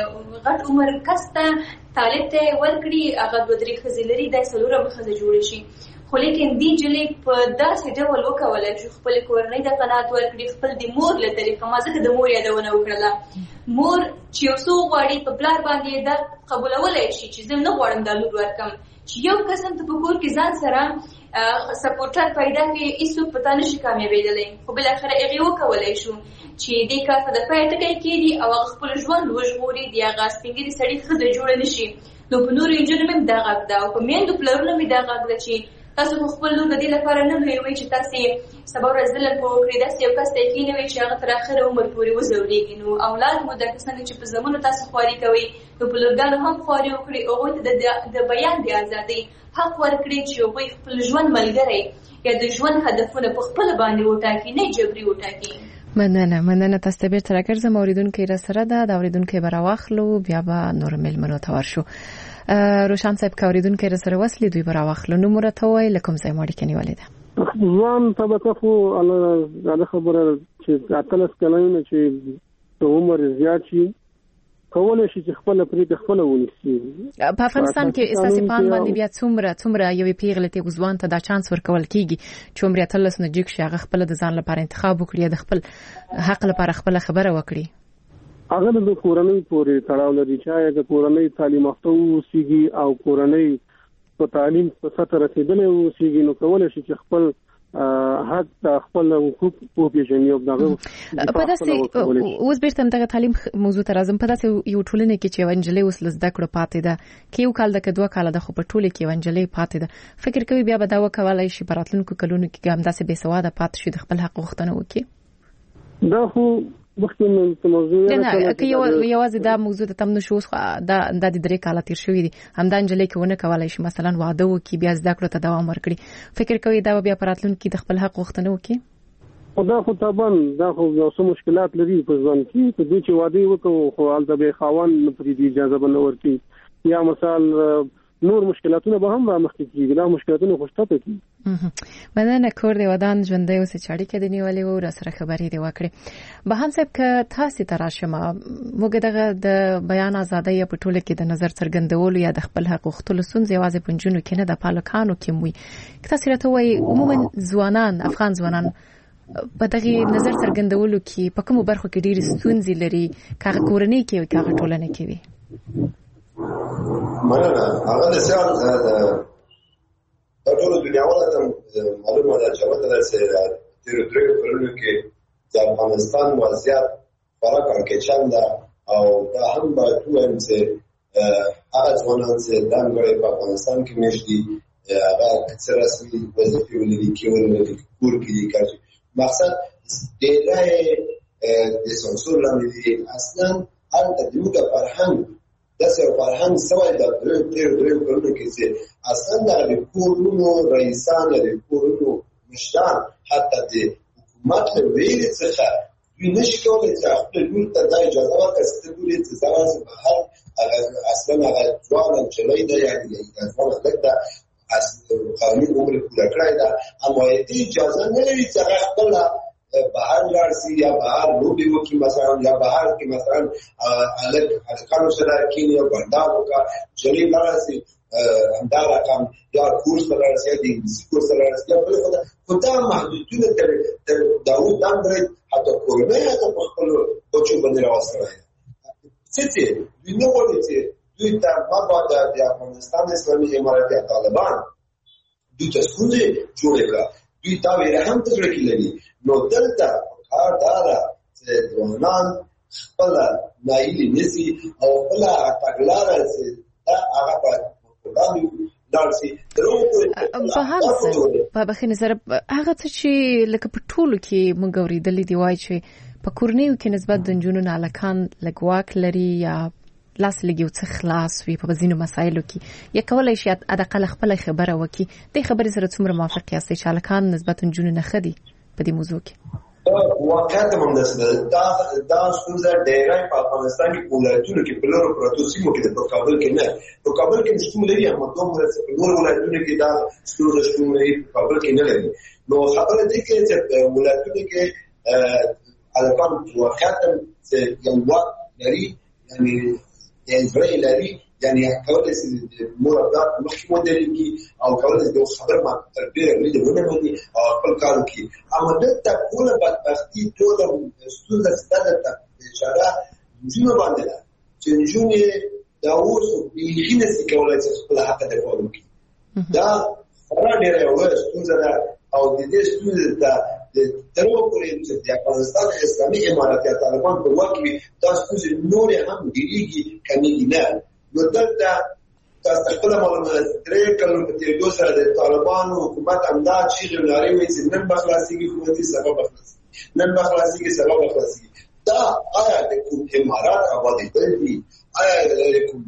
غټ عمر کس ته طالب ته یې ورکړي هغه 2-3 ښځې لري دا 4مه ښځه جوړه شي خو لیکن دې جلې په داسې ډول وکولی چې خپلې کورنۍ ته قناعت ورکړي خپل د مور له طریقه ما ځکه د مور یادونه وکړله مور چې یو څه وغواړي په پلار باندې دا قبولولی شي چې زه نه غواړم دا لور ورکړم چې یو کس هم ته په کور کې ځان سره سپورټر پیدا کړي هېڅوک په تا نشي کامیابېدلی خو بالاخره هغې وکولی شو چې دې کار ته د پای ټکی کېږي او هغه خپل ژوند وژغوري د هغه سپین ږیري سړي ښځه جوړه نه شي نو په نورو نجونو مې هم دا غږ ده او په میندو پلرونو مې دا غږ ده چې تاسو خپل لور د دې لپاره نه لویوئ چې تاسې سبا ورځ ظلم په وکړئ داسې یو کس ته یې کښېنوئ چې هغه تر اخره عمر پورې وځورېږي نو اولاد مو دا کسان چې په زامنو تاسو خواري کوئ نو په لورګانو هم خواري وکړئ هغوی ته د بیان د ازادۍ حق ورکړي چې هغوی خپل ژوند ملګری یا د ژوند هدفونه په خپله باندې وټاکي نه جبري وټاکي مننه تاسو ته بیرته راګرځم اوریدونکي را سره ده د اوریدونکي به راواخلو بیا به نور مېلمنو ته ورشو روشن صاحب که اوریدونکي را سره وصلې دوی به راواخلو نوم ورته ووایي له کوم ځای مو اړیکه نیولې ده ځوان طبقه خو دا خبره چې 18 کلونه چې د عمر زیات شي کولای شي چې خپل پرې خپل ونیسي په افغانستان کې اساسي پلان باندې بیا څومره یوې پیغلې ته ځوان ته دا چانس ورکول کیږي چې عمر 13 نه جګ شي هغه خپل د ځان لپاره انتخاب وکړي د خپل حق لپاره خپل خبره وکړي هغه د کورنۍ پورې تړاو لري چې د کورنۍ تعلیم یافته اوسېږي او کورنۍ په تعلیم په سطح رسیدلې اوسېږي نو کولای شي چې خپل حق خپل حقوق په پیژنې او دغه په داسې اوس بیرته دغه تعلیم موضوع ته راځم په داسې یو ټولنه کې چې ونجلې اوس لزده کړو پاتې ده کې یو کال د کدوه کال د خو په ټوله کې ونجلې پاتې ده فکر کوي بیا به دا وکولای شي په راتلونکو کلونو کې هم داسې بې سواده پاتې شي د خپل حق غوښتنه وکړي دا خو وخت موضوع نه که یوازې دا موضوع ته تم نشو دا د 3 کال تیر شوې دي همدا انجلې کې ونه کولای شي مثلا واده وکړي بیا زده کړو ته دوام ورکړي فکر کوي دا بیا په راتلونکو کې د خپل حق غوښتنه وکړي خدا خو طبعا دا خو یو څه مشکلات لري په ځوان کې په دې چې واده وکړو خو حالت به خاوند پرې دی اجازه بنه ورکړي یا مثال نور مشکلاتونه به هم مخکې کیږي دا مشکلاتونه خوشته پکې مننه کور دی ودان ژوندۍ اوس چاړي کې دی نیولې و را سره خبرې دی وکړي به هم صاحب که تاسو تراشمه موږ دغه د بیان ازادۍ په ټوله کې د نظر څرګندولو یا د خپل حق غوښتلو ستونزې یوازې پنځونو کې نه د پالکانو کې موي تاسو راته وایي عموما ځوانان افغان ځوانان په دغه نظر څرګندولو کې په کومو برخو کې ډېری ستونزې لري کاغه کورنۍ کې او کاغه ټولنه کې وي مننه هغه د سیال د ټول دنیا ولته معلومه ده چې وته د تیریټری کولونو کې د افغانستان وضعیت خورا کړکېچن ده او دا هم باید ووایم چې هغه ځوانان چې دانګړی په افغانستان کې مشدي هغه څه رسمي وظیفې ولري کې ولري کور کې دي کوي مقصد ډېری د سانسور لاندې دي اصلا هلته د موږ فرهنګ داسې فرهنګ سوی د تیریټری کولونو کې چې اصلا د کورونو رئیسان د کورونو مشران حتی د حکومت له ویلې څخه دوی نشي کولی چې خپل لور ته دا اجازه ورکړي چې ګوري چې زوازې بهر اصلا هغه ځوان نجلۍ ده یا ځوان هلک ده قانوني عمر پوره کړی ده اما دې اجازه نه لري چې هغه خپله بهر لاړ شي یا بهر لوبې وکړي مثلا یا بهر کې مثلا هلکانو سره کښېني او بنډار وکړه نجلۍ لاړه شي همدا رقم یا کورس ته لاړ شي یا د انګلیسي کورس ته لاړ شي یا بلې خو دا محدودیتونه تر داود اندرید حتی کورنۍ حتی په خپلو بچو باندې راوستلی ده څه چې دوی نه غواړي چې دوی ته مبادا د افغانستان اسلامي امارت یا طالبان دوی ته ستونزې جوړې کړه، دوی دا ویره هم په زړه کې لري. نو دلته کار دا ده چې ځوانان خپل نایلي نسی او خپل تګلاره چې دا هغه باید وکړي دارسي درو په بخښنې سره هغه څه چې لکه په ټولو کې موږ اورېدلې دی وایي چې په کورنیو کې نسبت د نجونو نه هلکان لږ واک لري یا لاس لږ یو څه خلاص وي په ځینو مسایلو کې، یا کولی شي حداقل خپله خبره وکړي. دې خبرې سره څومره موافق یاستئ چې هلکان نسبت نجونو نه ښه دي په دې موضوع کې؟ واقعیت هم داسې ده. دا ستونزه ډېره په افغانستان کې په ولایتونو کې په نورو پرتو سیمو کې ده، په کابل کې نه. په کابل کې شتون لري، اما دومره په نورو ولایتونو کې دا ستونزه شتون لري، په کابل کې نه لري. نو خبره دې کې چې په ولایتونو کې هلکان واقعیت یو واک لري، یعنې ځای لري، یعنې کولی شي مور او پلار مخکې ودرېږي او کولی شي د خبر ما تربیه لري ونه مني او خپل کار وکړي. اما دلته ټوله بدبختي، ټوله ستونزه ستا دلته بیچاره نجونو باندې ده چې نجونې دا اوس بیخي نشي کولی چې خپل حق دفاع وکړي. دا خورا ډېره یوه ستونزه ده او د دې ستونزې ته تر اوسه پورې چې د افغانستان اسلامي امارت یا طالبان په واک کې دا ستونزې نورې هم ډېرېږي، کمېږي نه. نو دلته تاسو خپل معلومات درې کلو په تېرېدو سره د طالبانو حکومت همدا چیغې نارې وایي چې نن به خلاصېږي حکومتي، سبا به خلاصېږي، نن به خلاصېږي، سبا به خلاصېږي. دا آیا د کوم امارات آبادېدل دي؟ آیا د کوم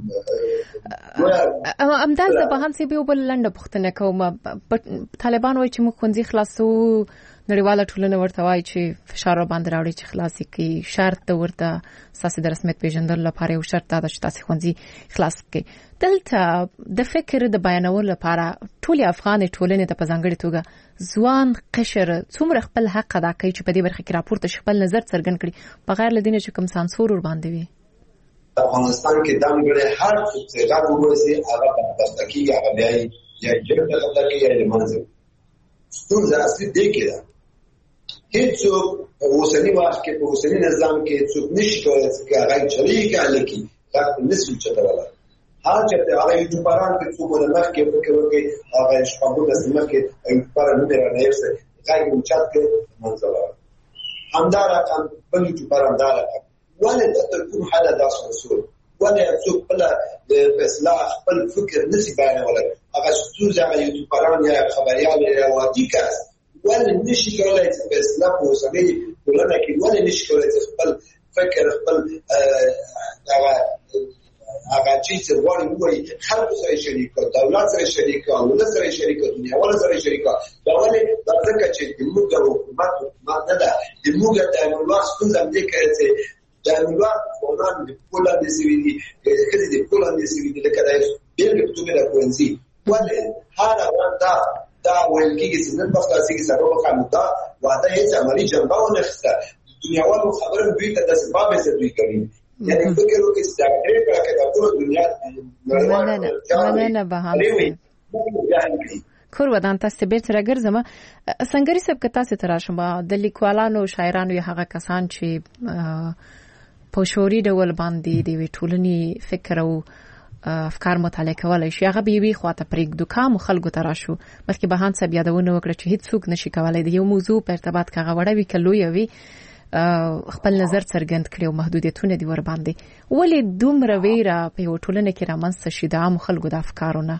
همداسې د بهان صاحب یو بل لنډه پوښتنه کوم. طالبان وایي چې موږ ښوونځي خلاصو، نړیواله ټولنه ورته وایي چې فشار باندې راوړي چې خلاصې کړي، شرط ورته ستاسې د رسمیت پیژندلو لپاره یو شرط دا ده چې تاسې ښوونځي خلاص کړي. دلته د فکر د بیانولو لپاره ټولې افغانې ټولنې ته په ځانګړې توګه ځوان قشر څومره خپل حق ادا کوي چې په دې برخه کې راپورته شي، خپل نظر څرګند کړي بغیر له دې نه چې کوم سانسور ور باندې وي؟ افغانستان کې دامګړې هر څه غږ ووسی هغه بدبخته کېږي، هغه بیا یا جرم ته خطر کې یا له منځه. ستونزه اصلي دې کې ده. هیڅوک اوسنی وخت کې په اوسنی نظام کې څوک نشي کولای چې هغه چلیږي الکی دا نسل چتواله هر چاته هغه یوټیوبران په څو مله کې فکر وکړي هغه شپږ د سیمه کې یوټیوبر نه راځي هغه یو چات کې منځله همدار رقم بل یوټیوبران دا رقم ولا تكون حاله داس رسول ولا څوک بل د اصلاح خپل فکر نسی بیانوي هغه څو ځای یوټیوبران یا خبريال یا وادي کاس ولا نشي کولای چې په اسلام او سمې ټولنه کې ولا نشي کولای چې خپل فکر خپل هغه چې وایي وایي خلک سره شریک دولت سره شریک ولر سره شریک دنیا ول سره شریک دا ولې دا ځکه چې د موږ حکومت نه ده د موږ د امنیت څنګه دې کوي چې د امنیت قانون د پولا د سویدي کله د پولا د سویدي لکه دا بیل په توګه د کوینسي ولې هغه ورته دا ویل کېږي چې نن په خلاصي کې سبب خامودا واده هیڅ عملی جنبه ونه خسته دنیا والو خبره دوی ته د سبب څه دوی کوي یعنی فکر وکړئ چې دا په ټول دنیا نه به هم کور ودان تاسو به تر ګرځم څنګه ریسب ک تاسو تراشم د لیکوالانو شاعرانو یا هغه کسان چې په شوري ډول باندې د ټولنې فکر او افکار مطالعه کولای شي هغه به وي خواته پرېږدو کوم خلکو تراشو بلکې به هان څه یادونه وکړه چې هیڅ څوک نشي کولای د یو موضوع په ارتباط کغه وړه وی کلوې وي خپل نظر څرګند کړي او محدودیتونه دي ور باندې ولې دومره ویره په یو ټولنه کې رامنځته شي د عام خلکو د افکارونه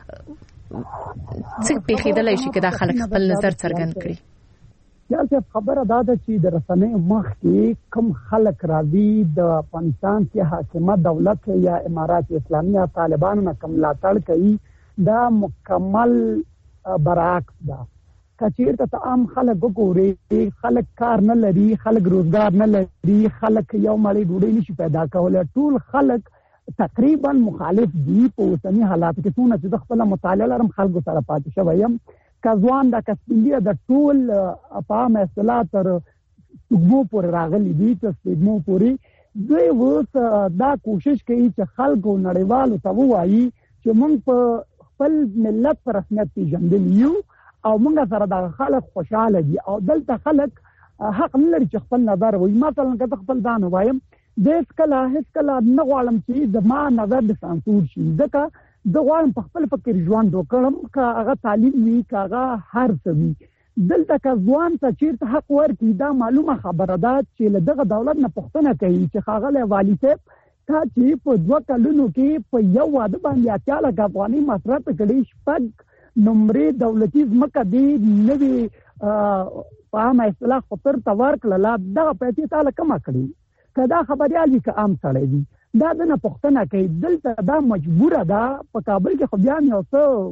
څنګه په خیدلای شي کدا خلک خپل نظر څرګند کړي یالته خبره دا ده چې د رسنۍ مخ کې کم خلک راځي د افغانستان کې حاکمه دولت یا امارات اسلامي یا طالبانو نه کم لاتړ کوي دا مکمل برعکس ده کچیرته ته عام خلک وګوري خلک کار نه لري خلک روزګار نه لري خلک یو مړی ډوډۍ نشي پیدا کولای ټول خلک تقریبا مخالف دي په اوسنی حالات کې څونه چې خپل مطالعه لرم خلکو سره پاتې شوم کځوان د کسبندیا د ټول په اصطلاح تر سګمو پر راغلي دي چې سګمو پوری دوی وس دا کوشش کوي چې خلکو نړیوالو ته وایي چې موږ په خپل ملت پر رسمیت پیژندل یو او موږ سره د خلک خوشاله دي او دلته خلک حق نه لري چې خپل نظر وایي مثلا که خپل ځان وایم د هیڅ کله نه غواړم چې زما نظر د سانسور شي ځکه د غواړم په خپل فکر ژوند وکړم که هغه تعلیم وي که هغه هر څه وي. دلته که ځوان ته چېرته حق ورکړي دا معلومه خبره ده چې له دغه دولت نه پوښتنه کوي چې ښاغلی والي صاحب تا چې په 2 کلونو کې په یو واده باندې 80 لکه افغانۍ مصرف کړي 6 نمرې دولتي ځمکه دې نوې په عامه اصطلاح خطر ته ورکړله دغه پیسې تا له کومه کړي که دا خبریال وي که عام سړی وي دا د نه پوښتنه کوي. دلته دا مجبوره ده په کابل کې خو بیا یو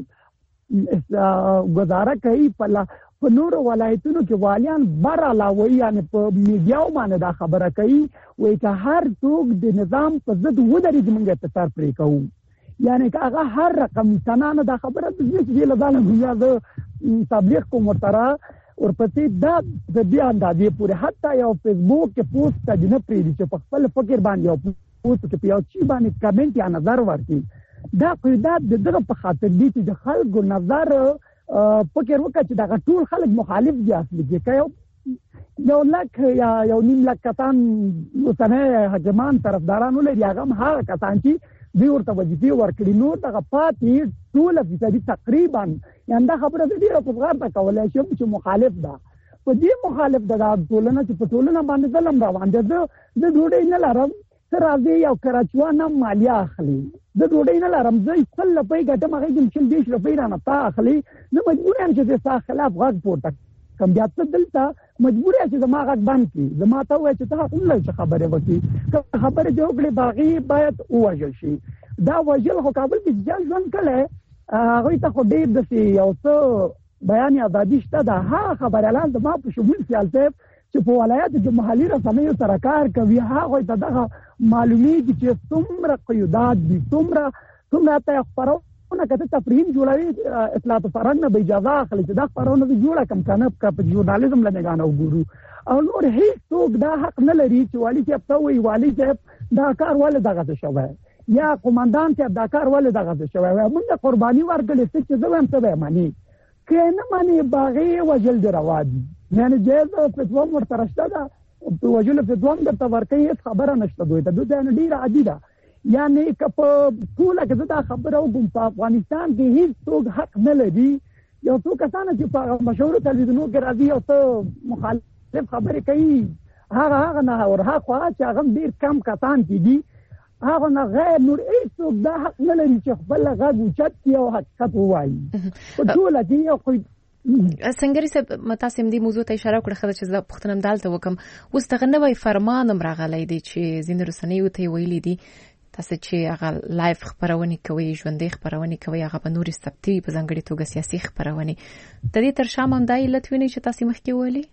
څه ګزاره کوي په نورو ولایتونو کې والیان بر علاوه یعنی په میډیاو باندې دا خبره کوي وایي که هر څوک د نظام په ضد ودرېږي موږ یې په سر پرې کوو. یعنی که هغه هر رقم انسانانو دا خبره د دې له ځانه زه تبلیغ کوم ورسره ورپسې دا د دې اندازې پورې حتی یو فیسبوک کې پوسټ ته نه پرېږدي چې په خپل فکر باندې یو پوسټ کې په یو شي باندې کمنټ یا نظر ورکړي. دا قیودات د دغه په خاطر دي چې د خلکو نظر فکر وکړي چې دغه ټول خلک مخالف دي اصلي کې که یو لک یا یو نیم لک کسان اوسنی حاکمان طرفداران ولري هغه هم هغه کسان چې دوی ورته وظیفې ورکړي نور دغه پاتې 12% تقریبا یعنې دا خبره زه ډېره په زغرده کولی شم چې مخالف ده. په دې مخالف ده دا ټولنه چې په ټولنه باندې ظلم روان دی. زه ډوډۍ نه لرم ته راځې یو کراچوان هم مالیه اخلي زه ډوډۍ نه لرم زه 100 روپۍ ګټم هغې کې 20 روپۍ رانه تا اخلي زه مجبور یم چې زه ستا خلاف غږ پورته کړم. بیا ته دلته مجبور یې چې زما غږ بند کړي زما ته ووایه چې ته حق نه لرې چې خبرې وکړي که خبرې دې وکړې په هغې باید ووژل شي. دا وژل خو کابل کې چې ژوند کړی هغوی ته خو ډېر داسې یو څه بیان ازادي شته ده. هغه خبریالان زما په شمول سیال صاحب چې په ولایاتو کې محلي رسنیو سره کار کوي هغوی ته دغه معلومیږي چې څومره قیودات دي څومره ته خپرونه که ته تفریم جوړوي اطلاعات فرهنګ نه به اجازه اخلي چې دا خپرونه دې جوړه کړم که نه که په ژورنالیزم له نګانه وګورو او نور هېڅوک دا حق نه لري چې والي صاحب ته وایي والي صاحب دا کار ولې دغسې شوی یا قومندان صاحب دا کار ولې دغسې شوی وایي موږ قرباني ورکړې څه چې زه وایم څه به یې مني که یې نه منې به هغې وژل دې روا دي یعنې جایز فتوا ورسره شته ده په وژلو فتوا هم درته ورکوي هېڅ خبره نشته دوی ته دوی ته ډېره عادي ده. یعنې که په ټوله کې زه دا خبره وکړم په افغانستان کې هېڅوک حق نه لري یو څو کسانه چې په مشهورو تلویزیونو کې راځي یو څه مخالف خبرې کوي هغه نه ورهاخوا چې هغه هم ډېر کم کسان چې دي هغه نه غیر نور هېڅوک دا حق نه لري چې خپل غږ اوچت کړي او حقیقت ووایي په ټوله کې یو سنگری صاحب تاسو هم دې موضوع ته اشاره وکړه خو چې زه پوښتنه دالته وکم اوس دغه نوی فرمان هم راغلی دی چې ځینې رسنیو ته ویلي دي تاسو چې هغه لایف خبرونه کوي ژوندۍ خبرونه کوي هغه به نورې ثبتي په ځانګړي توګه سیاسي خبرونه د دې تر شا هم دا علت ویني چې تاسو مخکې ویلي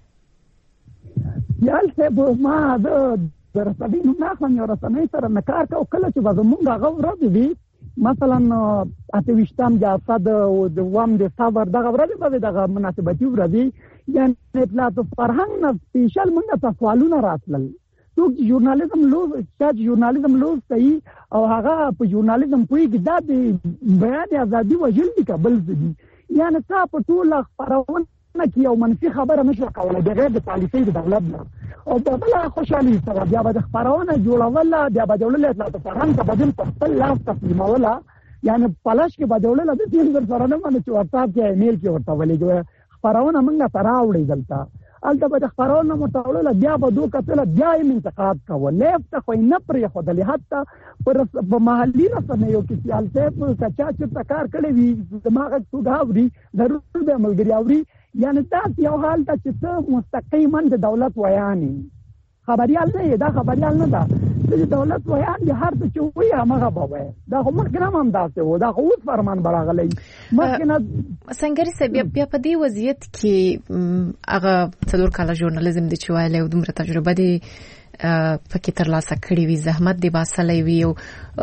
یال صاحب ما د رسنۍ نوم نه اخلم یو رسنۍ سره نه کار کوو کله چې به زمونږ هغه ورځې وي مثلا 28 جعفر د وام د صبر دغه ورځې به دغه مناسبتي ورځې یعنې اطلاعات فرهنګ نه سپیشل موږ ته سوالونه راتلل څوک چې ژورنالیزم لوستی او هغه په ژورنالیزم پوهېږي دا د بیان ازادي وژل دي که بل څه دي یعنې تا په ټوله خپرونه کې یو منفي خبره نه شوه کولی بغیر د پالیسۍ د دولت نه او بله خوشحالي سره بیا به د خپرونه جوړوله بیا به د اطلاعات فرهنګ ته بدل په خپل لاس تسلیموله یعنې پلش کې به د د دې درسره نه منې چې واتساپ کې ایمیل کې ورته ولېږي خپرونه موږ ته راوړئ دلته هلته به د خپرونه ورته وړله بیا به دو کتله بیا یې انتقاد کوه لیف ته خو یې نه پرېښودلې حتی په محلي رسنیو کې سیال صاحب که چا چېرته کار کړی وي زما غږ څوک اوري ضرور به ملګري اوري یعنې داسې یو حال ته چې ته مستقیما د دولت ویان خبریال نه یې دا خبریال نه ده چې دولت ویان دي هر څه چې وایي همغه به وایي دا خو مخکې هم همداسې و دا خو اوس فرمان به راغلی مخکې نه سنګري صاحب بیا په دې وضعیت کې هغه 4 کاله ژورنالیزم دی چې ویلی او دومره تجربه دی پکې ترلاسه کړې وي زحمت دی باسلی وي او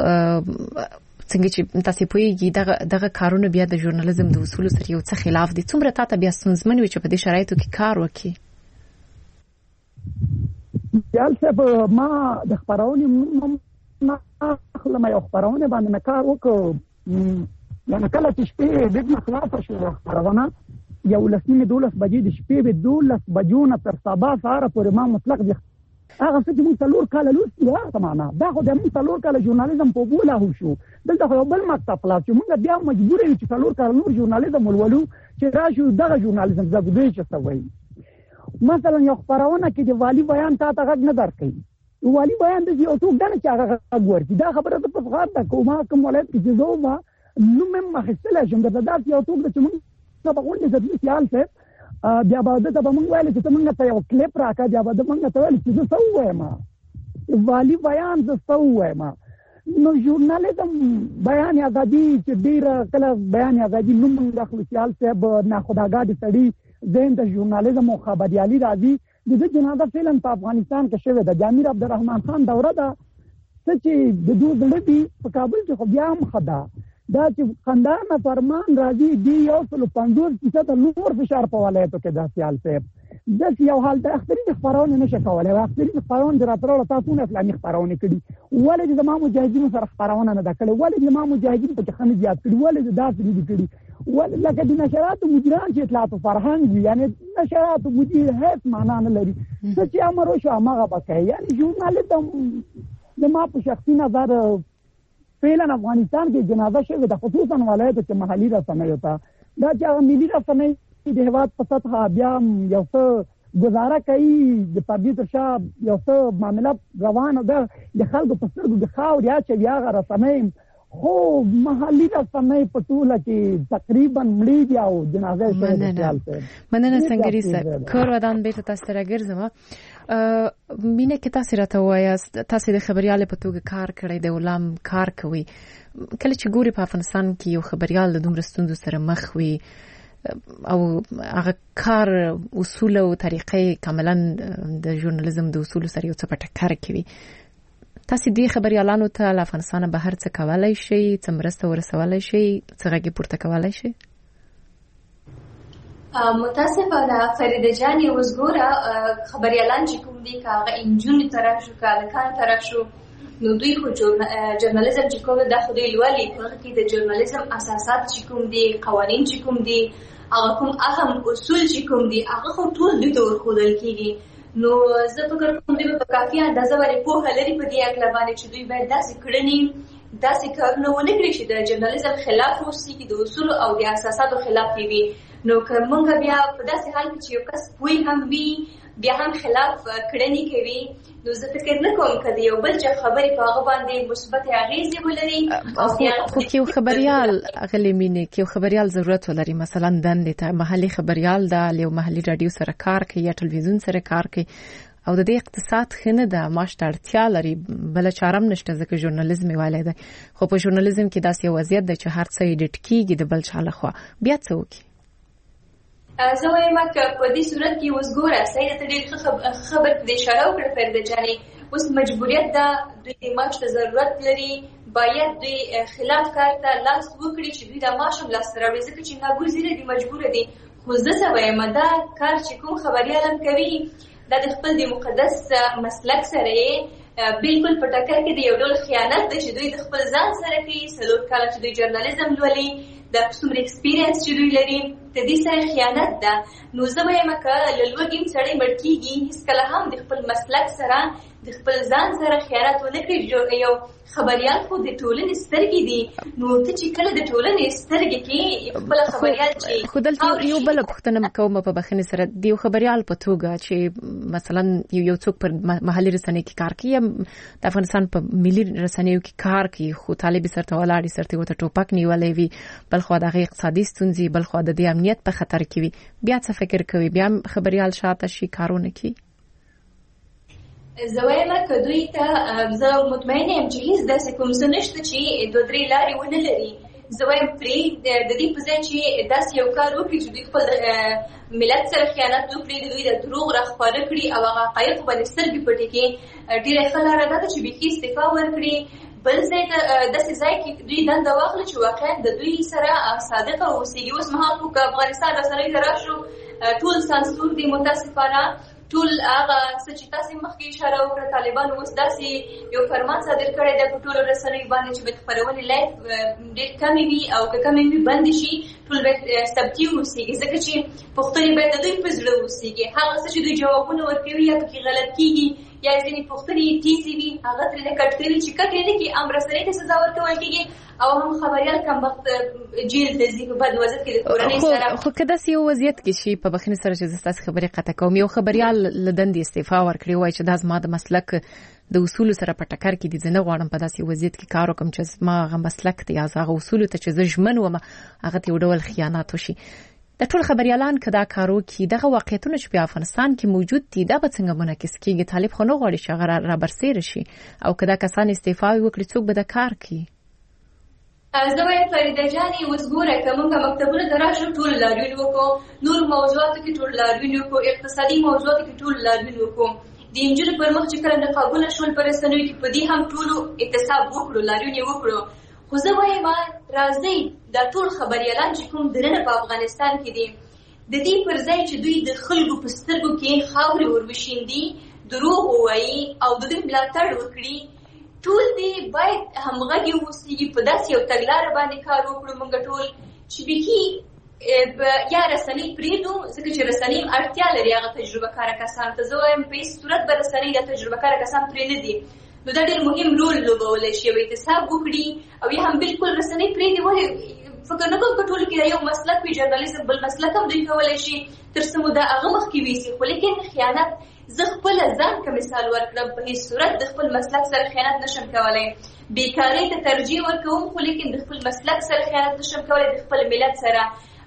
څنګه چې تاسو پوهیږئ دغه کارونه بیا د ژورنالیزم د اصولو سره یو څه خلاف دي څومره تاسو بیا ستونزمن وي چې په دې شرایطو کې کار وکړي یال صاحب ما د خپرونې نه اخلم یو خپرونه باندې نه کار وکړو یعنې کله چې شپې ډېر نه خلاصه شوه خپرونه 11:12 بجې د شپې به 12 بجو نه تر سبا سهاره پورې ما مطلق د هغه څه چې موږ 4 کاله لوستي هغه معنا دا خو د موږ 4 کاله ژورنالیزم په بوله شو دلته خو بل مکتب خلاص چې موږ بیا مجبور یو چې 4 کاله نور ژورنالیزم ولولو چې راشو دغه ژورنالیزم زده دوی چې څه وایي مثلا یو خبرونه کې د والی بیان ته غږ نه درکې والی بیان د یو څوک دنه چې هغه غږ ورکړي دا خبره ته په غاړه ده کومه کوم ولایت کې چې زه ما نو مې مخستله شم دا یو څوک د چې موږ په غونډه د سیال څه بیا به د موږ ویل چې موږ ته یو کلیپ راکړه بیا به موږ ته ویل چې زه څه وایم والی بیان زه څه وایم نو ژورنالیزم بیان ازادي چې ډیر کله بیان ازادي نو موږ د خپل صاحب نه خداګاد سړي زین د ژورنالیزم او خبريالي راځي د دې جنازه فلم په افغانستان کې شوی د جامیر عبدالرحمن خان دوره ده چې د دوه دلبي په کابل کې خو بیا هم خدا دا چې قندهار نه فرمان راځي دی 150% نور فشار په ولایتو کې د سیال صاحب د یو حال د اختري خبرونه نشه کولای او اختري خبرونه دراترو تاسو نه اسلامي خبرونه کړي ولې د ما مجاهدینو سره خبرونه نه کړي ولې د ما مجاهدین په خنه زیات کړي ولې د داسې دي کړي ولې لکه د نشرات مدیران چې اطلاعات فرهنګ یعنی نشرات مدیر هیڅ معنا نه لري چې امر وشو هغه بکای یعنی ژورنالیزم د ما په شخصي نظر فعلا افغانستان کې جنازه شوی د خصوصا ولایت کې محلي رسنۍ وتا دا چې ملي رسنۍ د هیواد په سطح بیا یو څه گزاره کوي د پردي تر شا یو څه معاملات روانه ده د خلکو په سترګو د خاور یا چې بیا رسنۍ خو محلي رسنۍ په ټوله کې تقریبا مړي دي او جنازه شوی مننه سنگری صاحب کور ودان بیت تاسو راګرځم مینه کې تاسو راته وایاست تاسو د خبريال په توګه کار کړی دی ولام کار کوي کله چې ګوري په افغانستان کې یو خبريال د دومره ستونزو سره مخ وي او هغه کار اصول او طریقې کاملا د ژورنالیزم د اصول سره یو څه په ټکر کوي تاسو دې خبريالانو ته له افغانستان بهر څه کولای شي څه مرسته ورسولای شي څه غږی پورته کولای شي متاسفانه فریده جان اوس ګوره خبريالان چې کوم دي کاغه انجونی تراشو کالکان تراشو نو دوی خو ژورنالیزم چې کوم د خدای لولي هغه کې د ژورنالیزم اساسات چې کوم دي قوانين چې کوم دي هغه کوم اهم اصول چې کوم دي هغه خو ټول دوی ته ورخودل کیږي نو زه فکر کوم دوی په کافي اندازه باندې په هلري په دې اکل باندې چې دوی باید داسې کړنی داسې کارونه ونه کړی چې د ژورنالیزم خلاف وسی کې د اصول او د اساساتو خلاف وي نو کومه بیا په داسې حال کې چې یو کس پوي هم وي بیا هم خلاف کړنی کوي نو زه فکر نه کوم کله یو بل چې خبرې په هغه باندې مثبت اغیزې ولري خو یو خبريال غلیمینه کې یو خبريال ضرورت ولري مثلا دندې ته محلي خبريال د یو محلي رادیو سره کار کوي یا ټلویزیون سره کار کوي او د دې اقتصاد خنه د معاش اړتیا لري بل چارم نشته ځکه ژورنالیزم ویلای دی خو په ژورنالیزم کې داسې وضعیت د چې هر څه ایډیټ کیږي د بل چا لخوا بیا څه وکړي زه وایم چې په دې صورت کې اوس ګوره سید ته ډېر خبر دې اشاره وکړه فرده جاني اوس مجبوریت ده دوی معاش ته ضرورت لري باید دوی خلاف کار ته لاس وکړي چې دوی د معاش هم لاس راوړي ځکه چې ناګزیره دي مجبور دي خو زه څه وایم دا کار چې کوم خبريالان کوي دا د خپل د مقدس مسلک سره بالکل په ټکر کې دی یو ډول خیانت دی چې دوی د خپل ځان سره کوي سلوک کاله چې دوی ژورنالیزم لولي د څومره ایکسپیرینس چې دوی لري د دې سره خیانت ده نو زه وایم چې لږیم سړی مړکیږي هیڅ کله هم د خپل مسلک سره د خپل ځان سره خیانت ونه کړي یو خبريال خو د ټولنې سترګې دي نو ته چې کله د ټولنې سترګې کې خپل خبريال چې خو دلته یو بل پوښتنه کوم په بخښنې سره د خبريال په توګه چې مثلا یو څوک پر محلي رسنۍ کې کار کوي د افغانستان په ملي رسنیو کې کار کوي خو طالب سره ولاړی سره ته ټوپک نیولې وي بل خو د اقتصادي ستونزې بل خو د امنیت په خطر کې وي بیا څه فکر کوي بیا خبريال شاته شي کارونه کوي زه وایم چې دوی ته زه مطمئنه یم چې هیڅ داسې کوم څه نشته چې دوه درې لارې ونه لري زه وایم پرې د دې په ځای چې داسې یو کار وکړي چې دوی خپل ملت سره خیانت وکړي دوی د دروغ راخپاره کړي او هغه حقایق باندې سترګې پټې کړي ډېره ښه لاره ده چې بیخي استعفا ورکړي بل ځای داسې ځای کې دوی دنده واخلي چې واقعا د دوی سره صادقه اوسېږي اوس مهال خو که افغانستان رسنۍ ته راشو ټول سانسور دي متاسفانه ټول هغه څه چې تاسو مخکې اشاره وکړه طالبان اوس داسې یو فرمان صادر کړی دی په ټولو رسنیو باندې چې د خپرونې لایف ډېر کمې وي او که کمې وي بندې شي ټول باید ثبتي اوسېږي ځکه چې پوښتنې باید د دوی په زړه اوسېږي هغه څه چې دوی جوابونه ورکوي یا پکې غلط کېږي یا ځینې پوښتنې تیزې وي هغه ترې کټ کوي چې کټ یې نه کړي هم رسنۍ ته سزا ورکول کېږي او هم خبریال کمبخت جیل ته ځي په بد وضعیت کې د کورنۍ سره. خو که داسې یو وضعیت کې شي په بخښنې سره چې زه ستاسې خبرې قطع کوم یو خبریال له دندې استعفا ورکړي وایي چې دا زما د مسلک د اصولو سره په ټکر کې دي، زه نه غواړم په داسې وضعیت کې کار وکړم چې زما هغه مسلک دی یا هغه اصولو ته چې زه ژمن وم هغه ته یو ډول خیانت وشي. د ټول خبریالان که دا کار وکړي دغه واقعیتونه چې په افغانستان کې موجود دي دا به څنګه منعکس کېږي؟ طالب خو نه غواړي چې هغه رابرسېره شي او که دا کسان استعفا وکړي څوک به دا کار کوي؟ زه وایم فریده جانې اوس ګوره که موږ مکتبونو ته راشو ټول لاریون وکړو، نور موضوعاتو کې ټول لاریون وکړو، اقتصادي موضوعاتو کې ټول لاریون وکړو، د نجونو پر مخ چې کله نقابونه شول په رسنیو کې په دې هم ټولو اعتصاب وکړو، لاریون یې وکړو. خو زه وایم راځئ دا ټول خبریالان چې کوم دننه په افغانستان کې دي د دې پر ځای چې دوی د خلکو په سترګو کې خاورې وروشیندي، دروغ ووایي او د دوی ملاتړ وکړي، ټول دې باید همغږي واوسي په داسې یو تګلاره باندې کار وکړو موږ ټول چې بیخي یا رسنۍ پرېږدو ځکه چې رسنۍ اړتیا لري هغه تجربه کاره کسانو ته. زه وایم په هېڅ صورت به رسنۍ د تجربه کاره کسان پرې نه دي، نو دا ډېر مهم رول لوبولی شي، یو اعتصاب وکړي او یا هم بالکل رسنۍ پرېږدي. ولې فکر نه کوم په ټولو کې یو مسلک وي ژورنالیزم بل مسلک هم دوی کولی شي تر څه موده هغه مخکې ویسي. خو لیکن خیانت زه خپله ځان که مثال ورکړم په هېڅ صورت د خپل مسلک سره خیانت نشم کولی. بیکارۍ ته ترجیح ورکوم خو لیکن د خپل مسلک سره خیانت نشم کولی، د خپل ملت سره.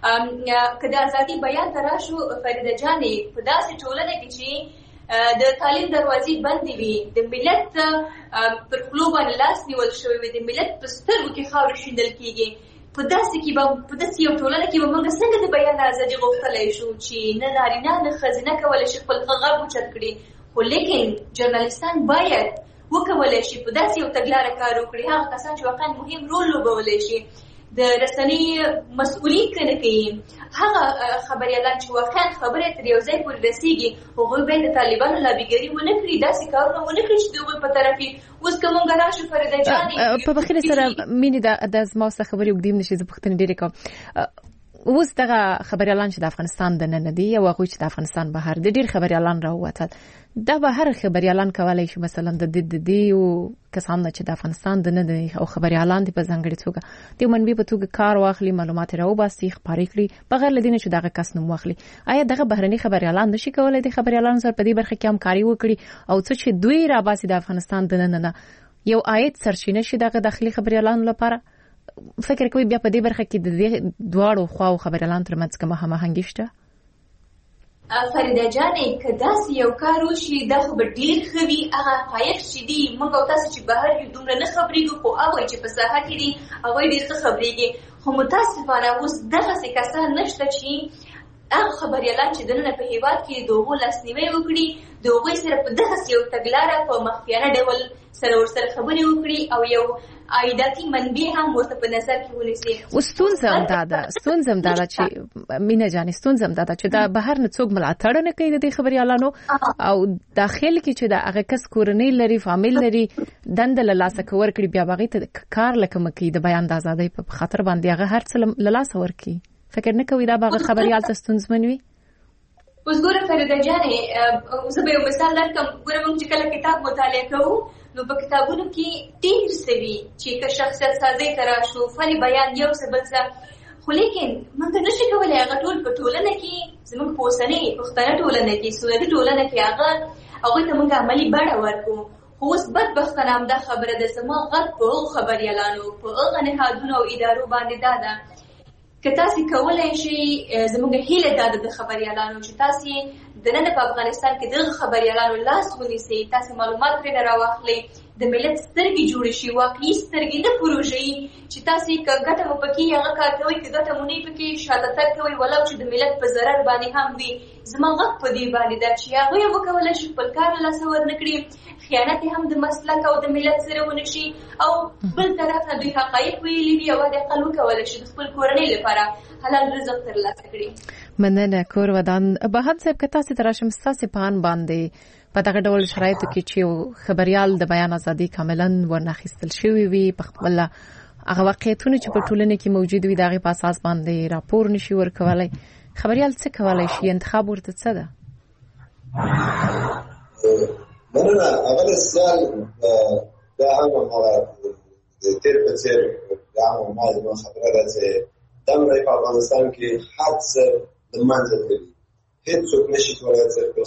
که د ازادي بیان ته راشو فریده جانې په داسې ټولنه کې چې د تعلیم دروازې بندې وي، د ملت پر خولو باندې لاس نیول شوی وي، د ملت په سترګو کې خاورې شیندل کېږي، په داسې یو ټولنه کې به موږ څنګه د بیان ازادي غوښتلی شو چې نه نارینه نه ښځینه کولی شي خپل غږ اوچت کړي. خو لیکن ژورنالیستان باید وکولی شي په داسې یو تګلاره کار وکړي هغه کسان چې واقعا مهم رول لوبولی شي د رسنۍ مسؤلیت کنه کوي، هغه خبریالان چې واقعا خبرې تر یو ځای پورې رسیږي هغوی باید د طالبانو لابیګري ونه کړي، داسې کارونه ونه کړي چې د هغوی په طرف وي. اوس که موږ راشو فریده جانې په بخښنې سره مینې د زما څخه خبرې اوږدې نه شي، زه پوښتنې ډېرې کوم. اوس دغه خبریالان چې د افغانستان دننه دي او هغوی چې د افغانستان بهر دي ډېر خبریالان راووتل، دا به هر خبریالان کولی شي مثلا د دې کسان چې د افغانستان دننه دي او خبریالان دي په ځانګړې توګه د منبع په توګه کار واخلي، معلومات راوباسي، خپاره کړي بغیر له دې نه چې دغه کس نوم واخلي. آیا دغه بهرني خبریالان نشي کولی د خبریالانو سره په دې برخه کې همکاري وکړي او څه چې دوی راباسي د افغانستان دننه یو عاید سرچینه شي دغه داخلي خبریالانو لپاره؟ فکر کوي بیا په دې برخه کې د دواړو خواو خبریالانو ترمنځ کومه هماهنګي شته؟ فریده جانې که داسې یو کار وشي دا خو به ډېر ښه وي. هغه حقایق چې دي موږ او تاسو چې بهر یو دومره نه خبرېږو، خو هغوی چې په ساحه کې دي هغوی ډېر ښه خبرېږي. خو متاسفانه اوس دغسې کسان نشته چې هغه خبریالان چې دننه په هېواد کې د هغو لاسنیوی وکړي، د هغوی سره په دغسې یو تګلاره په مخفیانه ډول سره ورسره خبرې وکړي او یو عایداتي منبع هم ورته په نظر کې ونیسي. اوس ستونزه هم دا ده چې مینه جانې ستونزه هم دا ده چې دا بهر نه څوک ملاتړ نه کوي د دې خبریالانو او داخل کې چې د هغه کس کورنۍ لري، فامیل لري، دنده له لاسه ورکړي، بیا هغې ته کار لکه کوي د بیان د ازادۍ په خاطر باندې هغه هر څه له لاسه ورکړي. فکر نه کوي دا به هغه خبریال ته ستونزمن وي؟ اوس ګوره فریده جانې زه به یو مثال درکړم. ګوره موږ چې کله کتاب مطالعه کوو نو په کتابونو کې ډېر څه وي چې که شخصیت سازۍ ته راشو، فن بیان یو څه بل څه، خو لیکن موږ نشو کولی هغه ټول په ټولنه کې زموږ په اوسنۍ پښتنه ټولنه کې سولري ټولنه کې هغوی ته موږ عملي بڼه ورکړو. خو اوس بدبختانه همدا خبره ده، زما غږ په هغو خبریالانو په هغه نهادونو او ادارو باندې دا ده که تاسې کولی شئ زموږ هیله دا ده د خبریالانو چې تاسې دننه په افغانستان کې دغه خبریالانو لاس ونیسئ، تاسې معلومات ترېنه راواخلئ، د ملت سترګې جوړې شي، واقعي سترګې نه پروژه‌یي چې تاسې که ګټه مو پکې هغه کار کوئ، که ګټه مو نه پکې شاته تګ کوئ، ولو چې د ملت په ضرر باندې هم وي. زما غږ په دې باندې ده چې هغوی هم وکولی شي خپل کار له لاسه ورنه کړي، خیانت هم د مسلک او د ملت سره ونه شي، او بل طرف نه دوی حقایق ویلي وي او د اقل وکولی شي د خپل کورنۍ لپاره حلال رزق ترلاسه کړي. مننه کور ودان. بهاد صاحب که تاسې ته راشم ستاسې پان باندې په دغه ډول شرایطو کې چې خبریال د بیان ازادي کاملا ورناخیستل شوی وي، په خپله هغه واقعیتونه چې په ټولنه کې موجود وي د هغې په اساس باندې راپور نشي ورکولی، خبریال څه کولی شي؟ انتخاب ورته څه ده؟ مننه. اول سال دا هم تیر په څیر دا هم ما خبره ده چې دمره په افغانستان کې هر څه د منځه تللي، هیڅوک نشي کولی چې خپل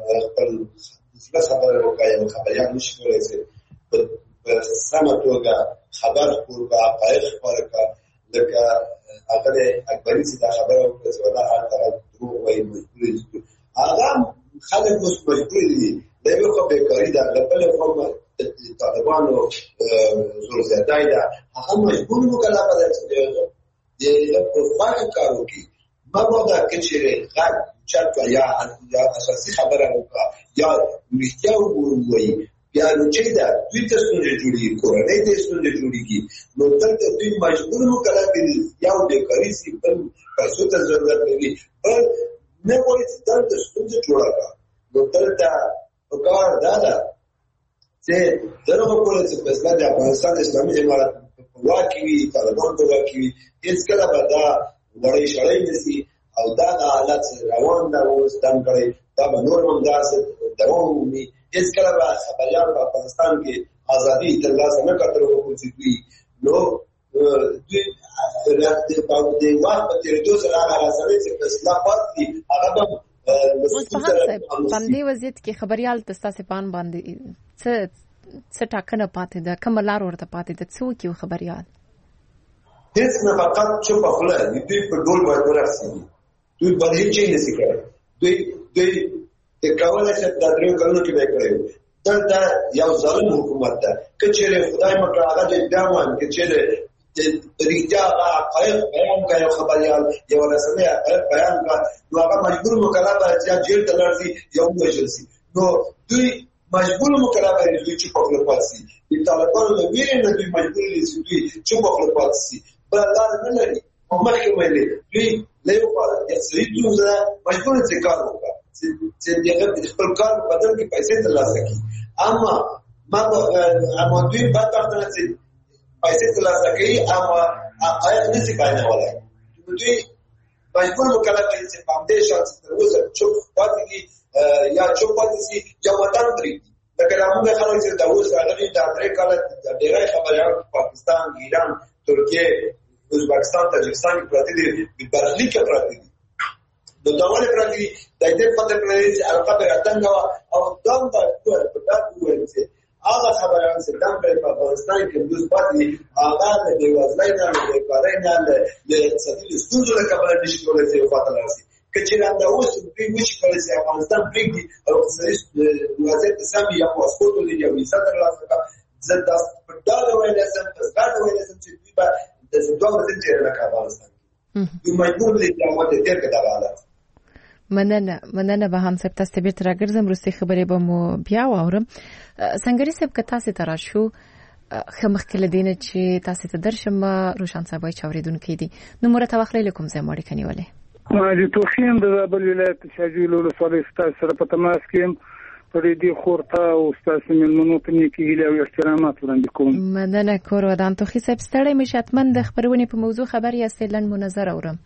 خبره وکړي، خبریال نشي کولی چې په سمه توګه خبر خپور کړه، حقایق خپاره کړه. لکه هغه اکبري چې دا خبره وکړه چې والله هر طرف دروغ وایي، مجبور دي. هغه خلک اوس مجبور دي، د یوې خوا بېکاري ده، له بلې خوا طالبانو زور زیاتی ده، هغه مجبور مکلفه ده چې د په خوښه کار وکړي. مبادا که چیرې غږ چت یا اساسي خبره وکړه یا رښتیا ووایي، بیا نو چې ده دوی ته ستونزې جوړېږي، کورنۍ ته ستونزې جوړېږي. نو دلته دوی مجبور مکلف دي، یو بېکاري سي، بل پیسو ته ضرورت لري، بل نه غواړي چې دلته ستونزې جوړه کړه. نو دلته پکار دا ده چې دغه کوله چې فیصله د افغانستان اسلامي امارت په واک کې وي، طالبان په واک کې وي، هېڅکله به دا وړۍ شړۍ نه سي. او دا د حالت روان ده اوس دم کړی، دا به نور هم داسې دوام ومومي. هېڅکله به خبریال په افغانستان کې ازادي ترلاسه نه کړه تر هغو چې دوی نو دوی د وخت په تېرېدو سره هغه رسنۍ چې په اصلاح پاتې دي هغه به اوس په همدې وضعیت کې خبریال ته ستاسې په اند باندې څه ټاکنه پاتې ده، کومه لار ورته پاتې ده، څه وکړي خبریال؟ هېڅ نه، فقط چوپه خوله. دوی په ډول باید ورسېږي، دوی باید هېڅ شی نشي کړی. دوی کولی شي دا 3 کلونو کې به یې کړی وو. دلته یو ظالم حکومت ده. که چېرې خدای مه کړه هغه دې بیا ووایم، که چېرې رښتیا هغه حقایق بیان کړه، یو خبریال یو رسنۍ حقایق بیان کړه، نو هغه مجبور مکلف دی چې یا جیل ته لاړ شي یا ووژل شي. نو دوی مجبور مکلف دی دوی چوپه خوله پاتې شي. د طالبانو له ویرې نه دوی مجبور دي چې دوی چوپه خوله پاتې شي، بله لاره نه لري. او مخکې ویلې دوی له یو خوا اقتصادي ستونزه ده، مجبور دي چې کار وکړه، چې خپل کار په بدل کې پیسې ترلاسه کړي. اما دوی بدبخته نه چې پیسې ترلاسه کوي، اما حقایق نشي بیانولی. دوی مجبور مکلف دي چې په همدې شان تر اوسه چوپ پاتې دي، یا چوپ پاتې شي یا وطن پرېږدي. لکه موږ خلک چې دا اوس راغلي دا 3 کاله ډېری خبریال پاکستان، ایران، ترکیه، ازبکستان، تاجکستان کې پراته دي، برخلیک کې پراته دي. نو دا ولې پراته دي؟ د دې پته کړی چې هغه به راتنګه او دام به په دا وویل چې هغه خبریال چې دام په افغانستان کې دوی پاتې دي، هغه د بېوزلۍ نه، د بېکارۍ نه، د اقتصادي ستونزو له کبله نشي کولی چې یو خواته لاړ شي. که چېرې همدا اوس دوی وشي کولی چې افغانستان پرېږدي او اقتصادي وضعیت یې سم وي، یا پاسپورټ ولري یا ویزا ترلاسه کړه، زه داسې په ډاډه ویلی شم، په زغرده ویلی شم چې دوی به داسې 2 ورځې تېره نه کړه افغانستان کې. دوی مجبور دي چې هغه ته تېر کړي دغه حالت. مننه به هم صاحب، تاسو ته بیرته راګرځم، وروستۍ خبرې به مو بیا واورم. سنګري صاحب که تاسې ته راشو، ښه مخکې له دې نه چې تاسې ته درشم، روشن صاحب وایي چې اورېدونکی دي، نو مو راته واخلئ له کوم ځای مو اړیکه نیولې؟ د توخیم د زابل ولایت شاجویل ولسوالۍ ستاسو سره په تماس کې یم. فريدي خورتا او ستاسو ملمنو ته نیکی هیله او احترامات وړاندې کوم. مننه کور ودان. توخی صاحب ستړی مې شتمن د خبرونه په موضوع خبر یاستې لن منظر اورم.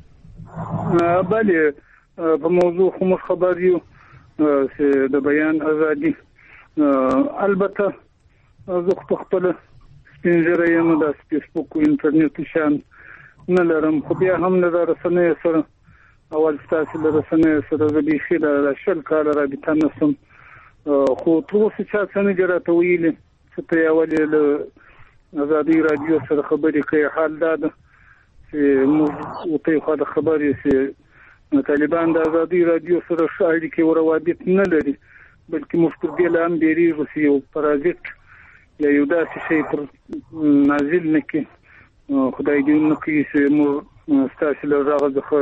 بله په موضوع خو خبر یو چې د بیان ازادي البته زه خپل سپینځره یم د فیسبوک او انټرنیټ شان نه لرم، خو بیا هم نه رسنۍ سره اول ستاسو له رسنۍ سره د بيخي د شل کال رابطه نسم، خو تر اوسه چا څنګه راته ویلي چې ته اولې له ازادي رادیو سره خبرې کوي. حال دا ده چې موږ ته خو د خبرې چې طالبان د ازادي رادیو سره اړیکې او روابط نه لري، بلکې موږ پر دې لاندې ډېری روسي او پرازیت یا یو داسې شی پر نازل نکي. خدای دې نو کې چې موږ ستاسو له راغله ځخه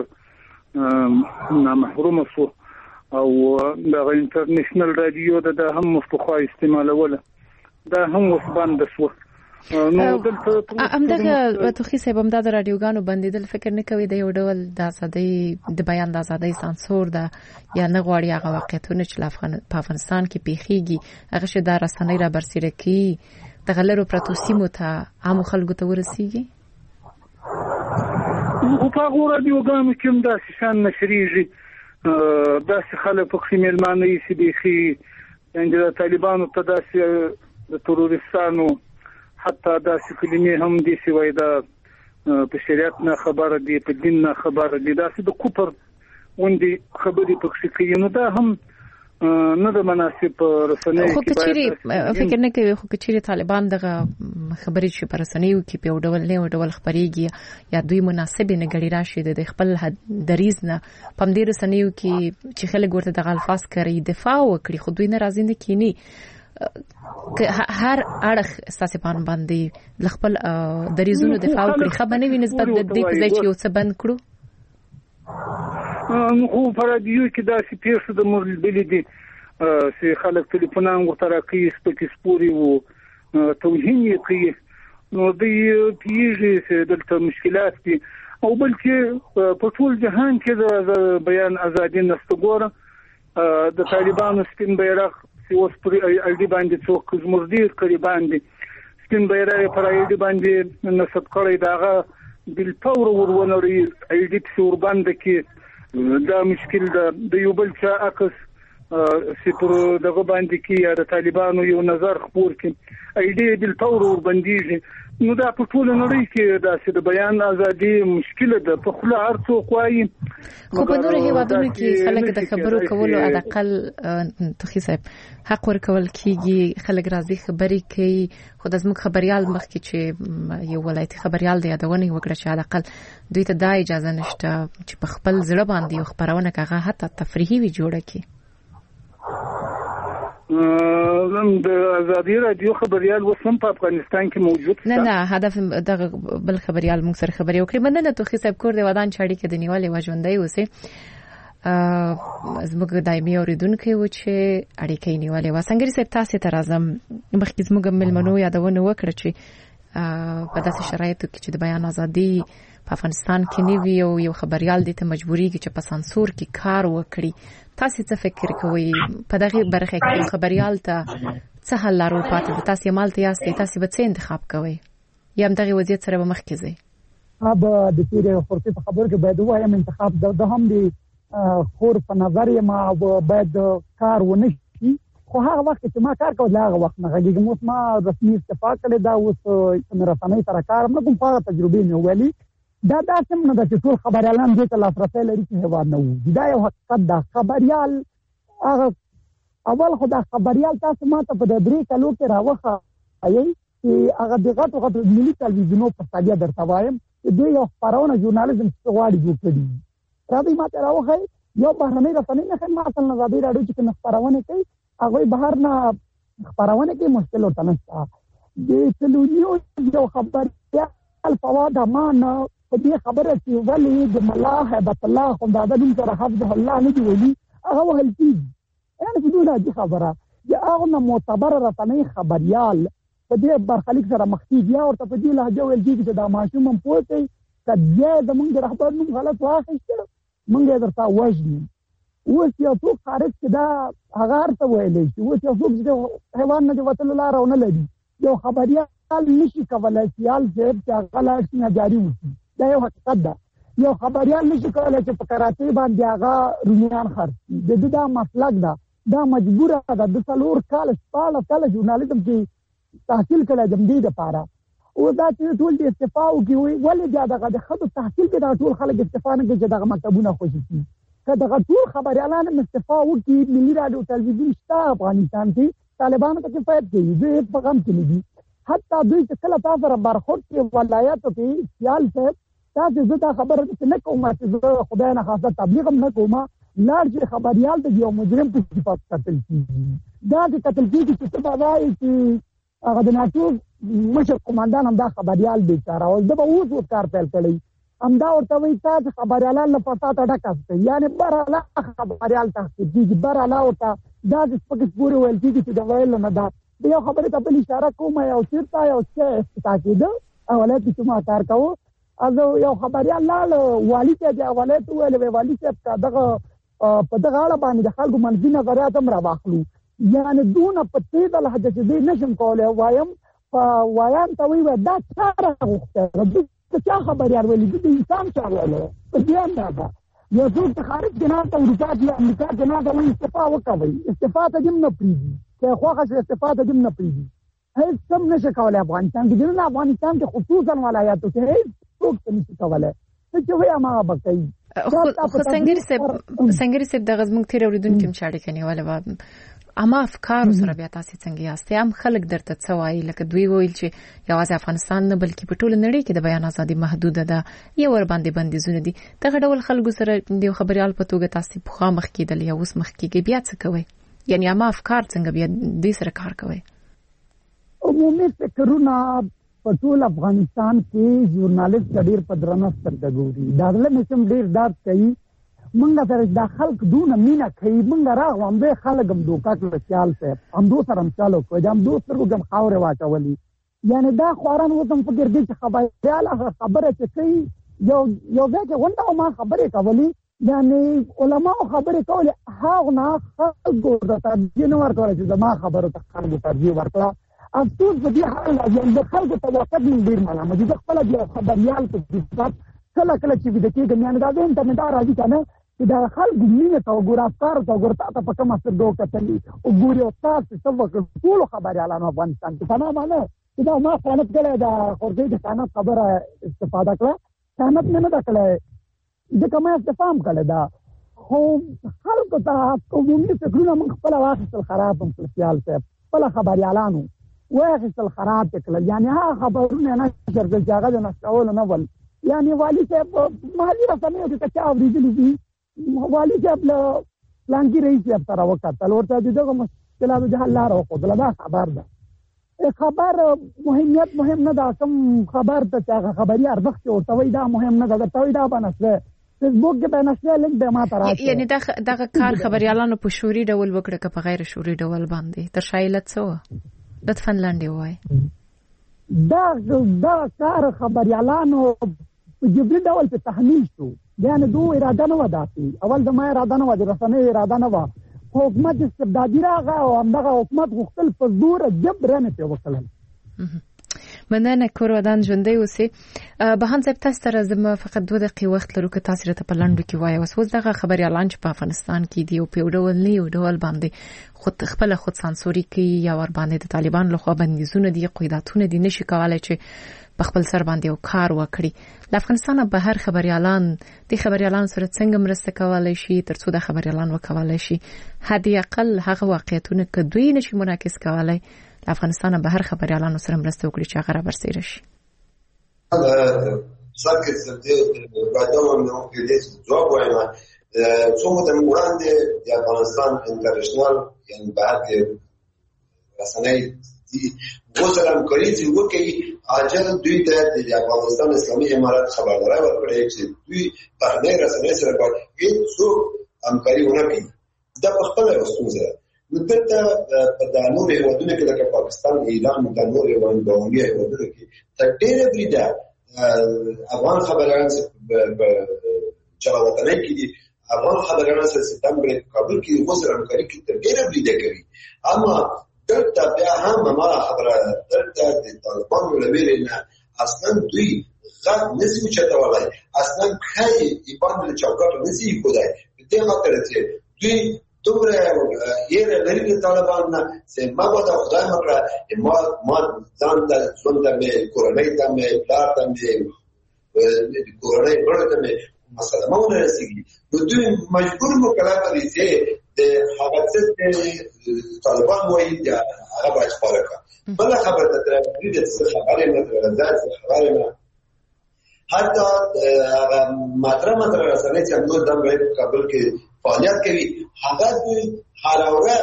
محروم شو او دا انټرنیشنل رادیو دا هم مستخوا استعمالوله، دا هم وس بند شو. نو دلته همدغه توخی صاحب هم د رادیوګانو بندیدل فکر نه کوي د یو ډول د ازادۍ د بیان د ازادۍ سانسور ده یا نه غواړي هغه واقعیتونه چې په افغانستان کې پیښیږي هغه شه د رسنۍ را برسېره کوي د غلرو پرتو سیمو ته عامو خلکو ته ورسیږي. او په هغه رادیوګانو کې هم داسې شان نشریږي، داسې خلک په کې مېلمانه یې چې بیخي یعنی د طالبانو ته داسې د تروریستانو حتی داسې کلمې هم دي چې وایي دا په شریعت نه خبره دي، په دین نه خبره دي، داسې د کفر غوندې خبرې پکې کوي. نو دا هم نه د مناسب رسنۍ خو کچېرې فکر نه کوي خو کچېرې طالبان دغه خبرې چې په رسنیو کې په یو ډول خبرېږي یا دوی مناسبې نه ګڼي راشي د خپل دریځ نه په همدې رسنیو کې چې خلک ورته دغه الفاظ کاروي دفاع وکړي، خو دوی نه راځي نه کینی هر اړخ ستاسو باندې د خپل دریځونو دفاع وکړي. خو باندې نسبت د دې په ځای چې یو څه بند کړو خو په رادیو کې داسې پیښې د موبایل دي چې خلک ټلیفونان ورته راکوي سپکې سپوري او توهین یې کوي. نو دوی پیږي چې دلته مشکلات دي او بل چې په ټول جهان کې د بیان ازادي نشته. ګوره د طالبانو سپین بیرغ چې اوس پر ایډي باندې څوک زموږ ډیر قریبان دي سپین بیرغ پر ایډي باندې نصب کړی داغه بل فور ورونوري ایډي په ورباند کې دا مشکل ده. د یو بل چا عکس چې پر دغه باندې کې یا د طالبانو یو نظر خپور کې ایډي بل فور وربنديږي. نو دا په ټول نړۍ کې داسې د بیان ازادي مشکل ده، په خله هر څوک وایي. خو په نورو هیوادونو کې خلک د خبرو کولو اقل توخی صاحب حق ورکول کیږي، خلک راځي خبرې کوي. خو د زموږ خبريال مخکې چې یو ولایتي خبريال د یادونه وکړه چې اقل دوی ته دا اجازه نشته چې په خپل ځړ باندې یو خبرونه کوي حتی تفریحي وي جوړه کی. د ازادي رادیو خبريال وسم په افغانستان کې موجود نه هدف دغه بل خبريال موږ سره خبري وکړي. مننه توخی صاحب کور د ودان چاړي کې د نیولې وژوندۍ اوسه زموږ دایمي اوریدونکو و چې اړیکې نیولې و. څنګه رسېب تاسو ته راځم مخکې زموږ ملمنو یادونه وکړه چې په داسې شرایطو کې چې د بیان ازادي په افغانستان کې نیوي او یو خبريال د ته مجبوريږي چې په سانسور کې کار وکړي. تاسو څه فکر کوئ په دغه برخه کې خبريال ته څه حل لرو پاتې تاسو مالته یاستئ تاسو به څه انتخاب کوئ یا هم دغه وضعیت سره به مخ کې ځئ؟ اب د تیرې فرصت په خبر کې باید وایم انتخاب د هم دی خور په نظر ما باید کار ونه شي. خو هغه وخت چې ما کار کوم هغه وخت نه غږیږم ما رسمي استعفا کړې دا اوس رسنۍ سره کار نه کوم. په تجربه مې ویلي دا داسې نه ده چې ټول خبريالان دې ته لاسرسي لري چې هیواد نه وي. دا یو حقیقت ده. خبريال هغه اول خو دا خبريال تاسو ما ته په درې کلو کې راوخه ایي چې هغه دغه غټو ملي تلویزیونو په ساده درته وایم چې دوی یو خبرونه ژورنالیزم څه غواړي جوړ کړي راځي ما ته راوخه یو بهرنۍ رسنۍ نه خدمت مثلا نظر راډیو چې خبرونه کوي هغه بهر نه خبرونه کوي مشکل ورته نشته. د تلویزیون یو خبريال فواد امانه په دې خبره چې ولې د ملا هبت الله خدای دې سره حفظ الله نه دی ویلي هغه وهل کیږي. یعنی چې دوی دا خبره یا هغه معتبر رسنۍ خبريال په دې برخلیک سره مخکې یا ورته په دې لهجه ویل کیږي چې دا ماشوم هم پوهه کډیا د موږ رهبر نوم غلط واخیسته موږ یې درته وژنو. اوس یو څوک خارج کې دا هغه ارته ویلې چې اوس یو څوک چې حیوان نه وتل لاره نه لري یو خبريال نشي کولای سیال چې غلط نه جاری وي. دا یو حقیقت ده. یو خبريال نشي کولای چې په کراچۍ باندې هغه رومیان خرڅي. د دې دا مسلک ده دا مجبوره ده د څلور کال شپاله کال ژورنالیزم کې تحصیل کړه جمدی د پاره او دا چې ټول د استعفا او کې ولې دا دغه خدو تحصیل کې دا ټول خلک استعفا نه کوي چې دغه مکتبونه خوشي شي. کله ټول خبريالان استعفا او کې ملي رادیو تلویزیون شته افغانستان کې طالبانو ته کفایت کوي دوی په غم کې دي. حتی دوی چې کله تاسو سره برخورد کې ولایاتو کې سیال څه تاسو زه دا خبره نه کوم چې خدای نه خاصه تبلیغ هم نه کوم لارج خبريال د یو مجرم په صفات قتل کیږي. دا د قتل کیږي چې څه بوایي چې هغه د ناتو مشر قومندان هم دا خبريال بیچاره او د به اوس کار پیل کړی هم دا ورته وایي تاسو خبريالان له فساد ډکه یعنی براله خبريال تاسو کیږي براله او دا د سپکس پورې ویل کیږي چې دا ویل نه دا یو خبره ته بل اشاره کوم یو چیرته یو څه تاکید اولاد چې ما کار کوو از یو خبريال لاله والی ته د اولاد ویل والی ته دغه په دغه اړه باندې د خلکو منځي نظریات هم راوخلو یعنی دونه په دې د لهجه چې نشم کولای وایم وایان ته وی دا څاره غوښته د چا خبريال ویل دي انسان چا ویل په دې نه ده یو څوک خارج جناب ته امریکا کې امریکا جناب ته استعفا وکوي استعفا ته جن نه پریږي چې خوښه استفاده دې نه پېږي هیڅ کم نشي کولای افغانستان کې جنوب افغانستان کې خصوصا ولایاتو کې هیڅ څوک نشي کولای چې وایي ما بکای خو څنګه سب د غزمن تیر اوریدونکو کې مشاړه کني ولا اما افکار سره بیا تاسو څنګه یاست هم خلک درته څه وایي لکه دوی ویل چې یوازې افغانستان نه بلکې په ټوله نړۍ کې د بیان ازادي محدوده ده یو ور باندې بندیزونه دي دغه ډول خلکو سره د خبريال په توګه تاسو په خوا مخ کېدل یا اوس مخ کېږي بیا څه کوي یعنی اما افکار څنګه بیا د سره کار کوي عمومي فکرونه په ټول افغانستان کې ژورنالیست ډېر په درنه سترګه ګوري دا له مسم ډېر داد کوي منګه سره د خلک دونه مینا کوي منګه راغوم به خلک هم دوکا کړل خیال ته هم دو سره چالو کوي هم دو سره هم خاورې واچولي یعنی دا خوران وزم فکر دي چې خبره چې کوي یو ځکه غونډه ما خبرې کولې یعنی علماء خبرې کولې هاغه نه خلکو د ترجیح نه ورکول چې ما خبره ته خلکو ترجیح ورکړه افسوس دې حال یعنی د خلکو توقع من ډیر معلومه دي خپل د خبريال په صفات کله چې د کېږي یعنی دا د انټرنیټ راځي کنه چې دا خلکو مینه او ګور افکار او ګور ته په کومه څه دوه کتلې او ګوري او تاسو څه وکړو ټول خبريالانو افغانستان کې تمام نه دا ما خیانت کړی دا خورځي د خیانت خبره استفاده کړه خیانت نه ده کړی د کومه استفام کړی دا خو خلکو ته کومې فکرونه من خپل واخیستل خراب هم خپل څه خپل خبريالانو واخیستل خراب کړل یعنی هغه خبرونه نه شرګل ځای نه څول نه ول یعنی والی صاحب مالی رسمي ته چا ورېدلی دي والی صاحب لانګي رئیس صاحب سره وکړل ورته دغه مشکلاتو د حل لار وکړه دا خبر ده خبر مهمیت مهم نه ده کوم خبر ته هغه خبري ارزښت ورته وای دا مهم نه ده ته دا بنسله فیسبوک کې بنسله لینک به ما تر یعنی دا کار خبريالانو په شوري ډول وکړه که په غیر شوري ډول باندې تر شایلت څه د فنلنډي وای دا کار خبريالانو په جبري ډول په تحمیل شو یعنی دوه اراده نه وداسي اول د ما اراده نه و د رسنۍ اراده نه و حکومت استبدادي راغی او همدغه حکومت غوښتل په زور جبرانه په وکړل مننه کورودان ژوندۍ اوسې بهان صاحب تاسو سره زما فقط 2 دقیقې وخت لرو که تاسو ته په لندو کې وایي اوس دغه خبري اعلان په افغانستان کې دی او په ډول نه یو ډول باندې خود سانسوري کوي یا ور باندې د طالبان لخوا بندیزونه دي قیداتونه دي نشي کولای چې په خپل سر باندې یو کار وکړي د افغانستان بهر خبري اعلان د خبري اعلان سره څنګه مرسته کولای شي ترڅو د خبري اعلان وکولای شي هدي اقل هغه واقعیتونه کدوې نشي منعکس کولای افغانستان بهر خبري اعلان سره مرسته وکړي چې هغه برسېره شي څنګه چې د بادام نو کې د ځواب وایم څومره د وړاندې د افغانستان انټرنیشنل یعنی بعد رسنۍ دي وسلام کوي چې وکي اجل دوی د افغانستان اسلامي امارات خبرداري ورکړي چې دوی په دې رسنۍ سره باندې هیڅ همکاري ونه کوي دا په خپل وسوسه دلته په نور هیوادونو کې لکه پاکستان ایران د نور هیوادونو کې تر ډېره بریده افغان خبريالان جوابونه کوي افغان خبريالان سپتمبر کابل کې وسره همکاري کوي تر ډېره بریده کوي اما دلته بیا هم ما خبره دلته د طالبانو لویل نه اصلا دوی غږ نسی چتاولای اصلا خای ایبان له چوکاټ نسی کولای دې خاطر چې دوی دومره یې لري طالبان نه چې ما به خدای مکړه ما ځان د ژوند د کورنۍ د پلار د کورنۍ ورته د مسله مونږ رسېږي نو دوی مجبور مکړه کوي چې د هغه څه طالبان وایي دا هغه باید خبره بل خبره ده د څه خبره نه ده خبره نه حتی ماتره رسنۍ چې موږ د کابل کې فعالیت کوي هغه هر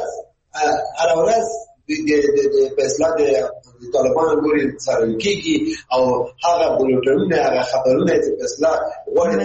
ورځ د اصلاح د طالبانو ګوري سره کېږي او هغه بولټونه هغه خبرونه چې اصلاح وایي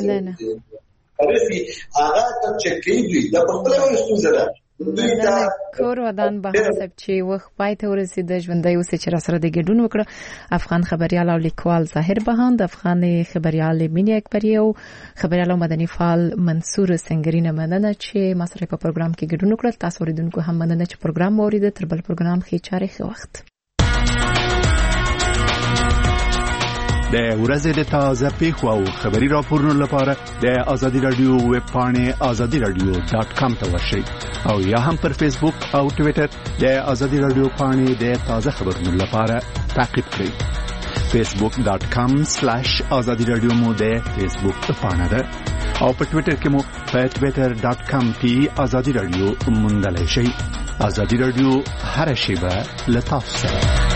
پرسي هغه ته چې کېږي د خپل وسوسه ده کور ودان به حساب چې وخت پای ته ورسید ژوندۍ اوسې چې را سره د ګډون وکړه افغان خبريال او لیکوال ظاهر بهان د افغان خبريال مینی اکبری او خبريال مدني فعال منصور سنگرینه مننه چې ما سره په پروګرام کې ګډون وکړ تاسو اوریدونکو هم مننه چې پروګرام اورید تر بل پروګرام کې چاره ښه وخت د ورځې د تازه پیښو او خبري راپورونو لپاره د آزادي رادیو ویب پاڼه azadiradio.com ته ورشئ او یا هم پر فیسبوک او ټوئیټر د آزادي رادیو پاڼه د تازه خبرونو لپاره تعقیب کړئ. facebook.com/azadiradio مو د فیسبوک پاڼه ده او په ټوئیټر کې مو په twitter.com/azadiradio موندلای شئ. آزادي رادیو هر شیبه لطف سره.